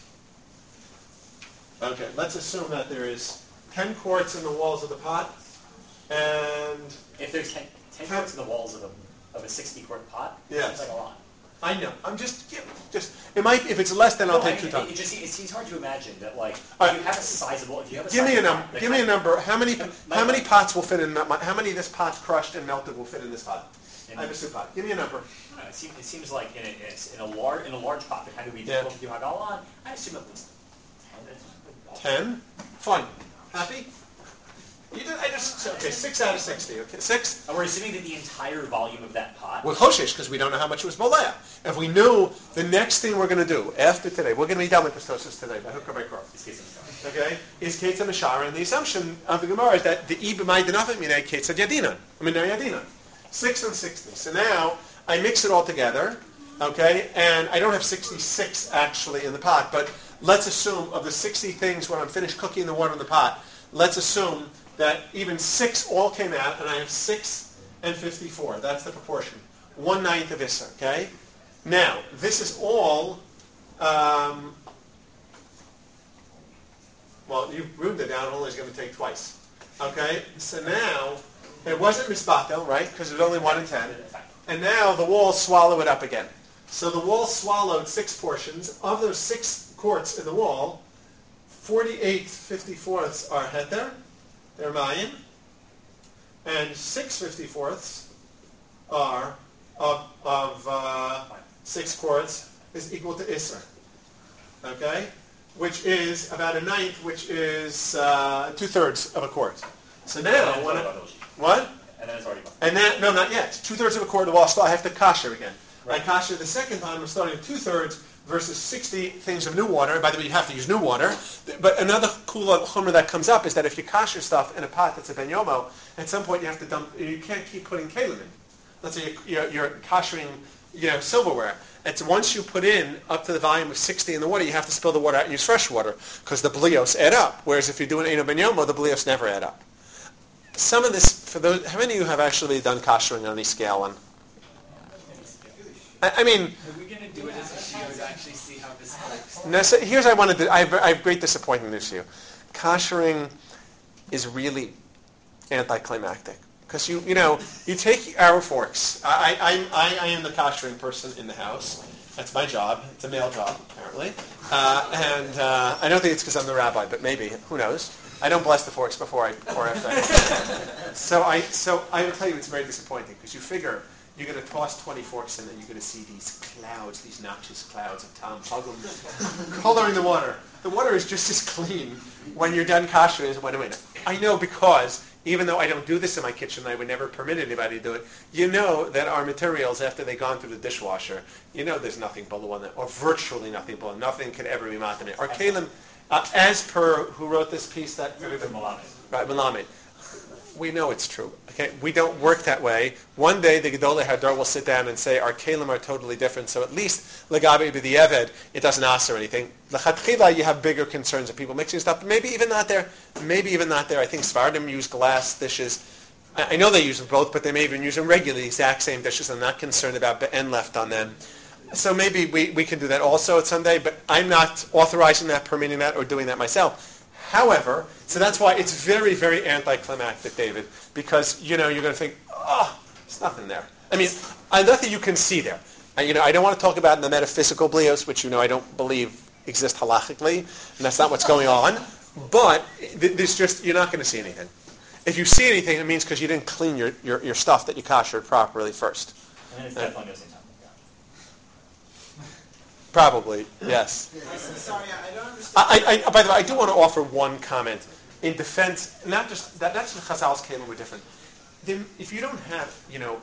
Okay, let's assume that there is 10 quarts in the walls of the pot, and if there's 10 quarts in the walls of a 60-quart pot, it seems like a lot. I know. I'm just it might if it's less than I'll take 2 times. It seems hard to imagine that if you have a sizable. Give me a number. Give me a number. How many pots will fit in? How many of this pot's crushed and melted will fit in this pot? I have a soup pot. Give me a number. It seems like in a large pot, the kind of we do hagal on, I assume at least 10. 10? Fine. Happy? You did. 6 out of 60. Okay, 6. And we're assuming that the entire volume of that pot. Well, choshesh, because we don't know how much it was bolea. If we knew the next thing we're going to do after today, we're going to be done with this Tosfos today by hook or by crook. Okay, is Ketzah Mishara, and the assumption of the Gemara is that the ib'mai denafim minay Ketzah Yadina. Yadina. 6 and 60. So now I mix it all together, okay, and I don't have 66 actually in the pot, but let's assume of the 60 things when I'm finished cooking the water in the pot, let's assume that even 6 all came out, and I have 6 and 54. That's the proportion. 1/9 of Issa, okay? Now, this is all, you've ruined it down, only is going to take twice. Okay, so now, it wasn't misbatel, right? Because it was only 1 in 10. And now the walls swallow it up again. So the wall swallowed 6 portions. Of those 6 quarts in the wall, 48 54ths are heter, they're mayim, and 6 54ths are of 6 quarts is equal to isser. Okay? Which is about 1/9, which is 2/3 of a quart. So now, what? And then it's already gone. And then, no, not yet. 2/3 of a quart of wall. I have to kasher again. Right. I kasher the second time. I'm starting at 2/3 versus 60 things of new water. By the way, you have to use new water. But another cool chumrah that comes up is that if you kasher stuff in a pot that's a ben yomo, at some point you have to dump. You can't keep putting kalim in. Let's say you're kashering, silverware. It's once you put in up to the volume of 60 in the water, you have to spill the water out and use fresh water because the blios add up. Whereas if you're doing Eino ben yomo, the blios never add up. Some of this, for those, how many of you have actually done kashering on any scale? And I mean, are we going to do it as a shiur to actually see how this works? No, so here's what I wanted to. I have great disappointment news to you. Kashering is really anticlimactic because you take our forks. I am the kashering person in the house, That's my job. It's a male job, apparently. And I don't think it's because I'm the rabbi, but maybe. Who knows? I don't bless the forks before after. So I will tell you it's very disappointing because you figure you're going to toss 20 forks in and you're going to see these clouds, these noxious clouds of Tom Pugum coloring the water. The water is just as clean when you're done kosher as when it's. I know because even though I don't do this in my kitchen, I would never permit anybody to do it. You know that our materials, after they've gone through the dishwasher, you know there's nothing below on them, or virtually nothing below. Nothing could ever be matameh. Our kalim, as per who wrote this piece, that right, Melamed. We know it's true. Okay, we don't work that way. One day the Gedolei Hadar will sit down and say our kalim are totally different. So at least legabe b'di'eved, it doesn't ask or anything. L'chatchila, you have bigger concerns of people mixing stuff. But maybe even not there. I think Sephardim use glass dishes. I know they use them both, but they may even use them regularly, the exact same dishes. I'm not concerned about be'en left on them. So maybe we can do that also at Sunday, but I'm not authorizing that, permitting that, or doing that myself. However, so that's why it's very, very anticlimactic, David, because, you're going to think, there's nothing there. I mean, nothing you can see there. And, I don't want to talk about in the metaphysical blios, which, I don't believe exist halachically, and that's not what's going on, but there's just, you're not going to see anything. If you see anything, it means because you didn't clean your stuff that you koshered properly first. And it's definitely missing time. Probably, yes. Sorry, I don't understand. By the way, I do want to offer one comment in defense. Not just that. That's the Chazal's kalim were different. If you don't have,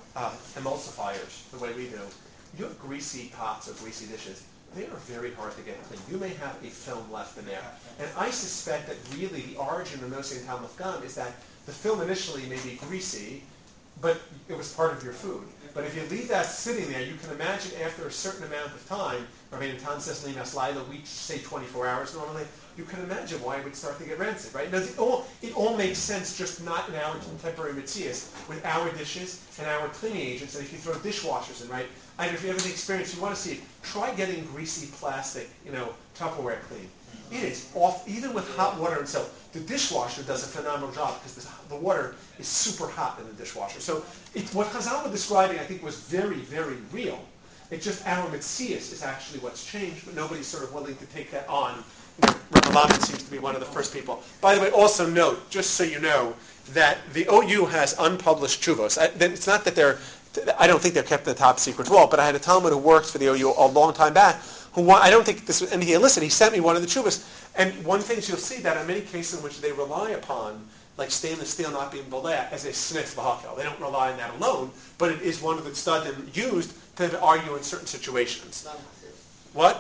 emulsifiers the way we do, you have greasy pots or greasy dishes. They are very hard to get clean. You may have a film left in there, and I suspect that really the origin of Nosei and Talmud Gam is that the film initially may be greasy, but it was part of your food. But if you leave that sitting there, you can imagine after a certain amount of time, Rabbeinu Tam says we say 24 hours normally, you can imagine why it would start to get rancid, right? Now, it all makes sense, just not in our contemporary metzias, with our dishes and our cleaning agents, and if you throw dishwashers in, right? And if you have any experience, you want to see it, try getting greasy plastic, Tupperware clean. It is off, even with hot water and soap. The dishwasher does a phenomenal job because the water is super hot in the dishwasher. So what Chazal was describing, I think, was very, very real. It's just our metzias is actually what's changed, but nobody's sort of willing to take that on. Rabbi Lamed seems to be one of the first people. By the way, also note, just so you know, that the OU has unpublished tshuvos. It's not that I don't think they're kept in the top secret vault, but I had a Talmud who worked for the OU a long time back, I don't think this was anything illicit. He sent me one of the tshuvas. And one thing you'll see that in many cases in which they rely upon, like stainless steel not being boleh, as a snif lahakel. They don't rely on that alone, but it is one of the tzadim used to argue in certain situations. What?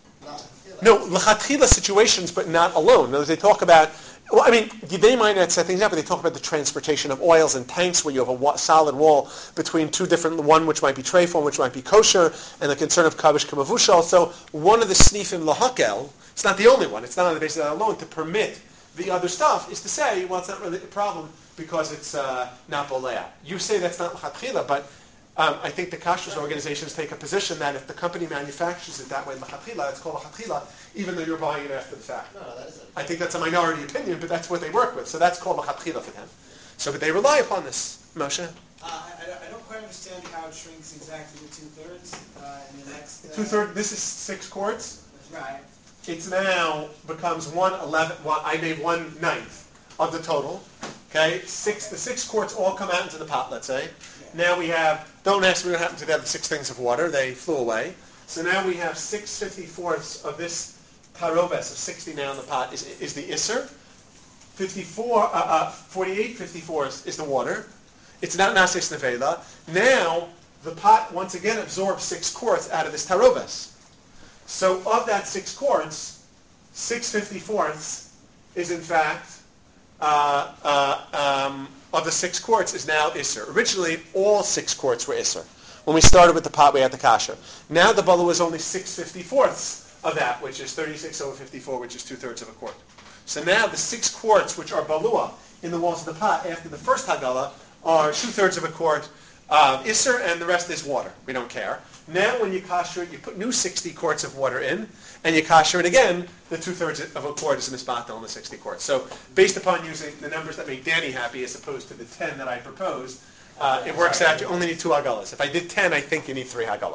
No, l'chatchila situations, but not alone. In other words, they talk about, they might not set things up, but they talk about the transportation of oils in tanks where you have a solid wall between two different, one which might be treif, one which might be kosher, and the concern of kavish kamavushal. So one of the snifim lahakel, it's not the only one, it's not on the basis of that alone, to permit the other stuff is to say, well, it's not really a problem because it's not bolea. You say that's not l'chatchila, but I think the kashrus organizations take a position that if the company manufactures it that way, l'chatchila, it's called l'chatchila, even though you're buying it after the fact. No, that isn't. I think that's a minority opinion, but that's what they work with. So that's called l'chatchila for them. So, but they rely upon this. Moshe? I don't quite understand how it shrinks exactly to 2/3 in the next... 2/3, this is 6 quarts. Right. It's now becomes 1/11, I made 1/9 of the total. Okay, the 6 quarts all come out into the pot, let's say. Now we have, don't ask me what happened to the other 6 things of water, they flew away. So now we have 6/54 of this taroves of 60 now in the pot is the iser. 48/54 is the water. It's not nases nevela. Now the pot once again absorbs 6 quarts out of this taroves. So of that 6 quarts, 6/54 is in fact of the 6 quarts is now iser. Originally, all 6 quarts were iser. When we started with the pot, we had the kasha. Now the bala was only 6/54 of that, which is 36/54, which is 2/3 of a quart. So now the 6 quarts, which are balua in the walls of the pot after the first hagala, are 2/3 of a quart iser, and the rest is water. We don't care. Now when you kasher it, you put new 60 quarts of water in, and you kasher it again, the 2/3 of a quart is misbatel in the 60 quarts. So based upon using the numbers that make Danny happy as opposed to the 10 that I proposed, it works out you only need 2 hagalas. If I did 10, I think you need 3 hagalas.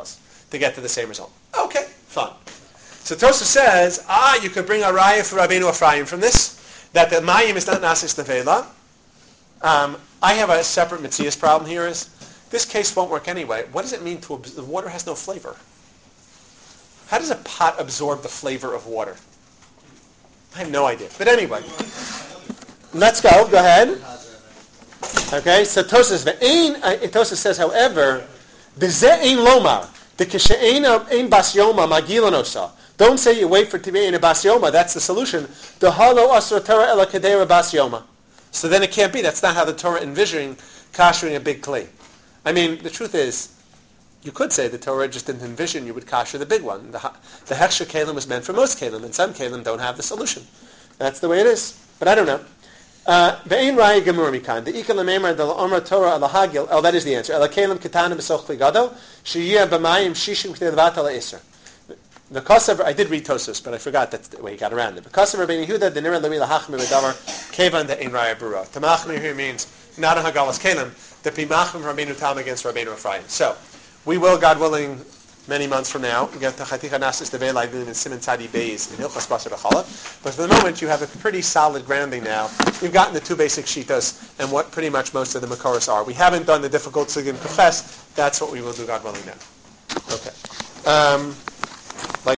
to get to the same result. Okay, fine. So Tosfos says, you could bring a raya for Rabbeinu Ephraim from this, that the mayim is not nasis nevela. I have a separate Metzias problem here is, this case won't work anyway. What does it mean the water has no flavor? How does a pot absorb the flavor of water? I have no idea. But anyway, let's go. Go ahead. Okay, so Tosfos says, however, b'zeh ein lomar, the kishe'ein ein bas yoma magilan osa. Don't say you wait for it to be in a bas yoma. That's the solution. The halo asra Torah ela kedera bas yoma. So then it can't be. That's not how the Torah envisioning kashering a big kli. I mean, the truth is, you could say the Torah just didn't envision you would kasher the big one. The hechsher kelim was meant for most kelim, and some kelim don't have the solution. That's the way it is. But I don't know. Ve'ein raya gemur mikan. The ikal lememar the la'omra Torah ala hagil. Oh, that is the answer. Ala kelim ketanim b'soch kli gadol sheyiyah b'mayim shishim k'tei levat ala iser. The Kosav, I did read Tosfos, but I forgot that's the way he got around it. The Kosav Rabbeinu Yehuda, the nira lemila hachmi v'davar kevan the ein raya brura. Tamachmi here means not a hagalas kelim. The pimachim Rabbeinu Tam against Rabbeinu Ephraim. So we will, God willing, many months from now, get to Chaticha Nasis Devei Laivim and Siman Tzadi Beis in Hilchas Basar B'Chala. But for the moment, you have a pretty solid grounding now. You've gotten the two basic shitas and what pretty much most of the Makoros are. We haven't done the difficult Sugim Kufes. That's what we will do, God willing, now. Okay.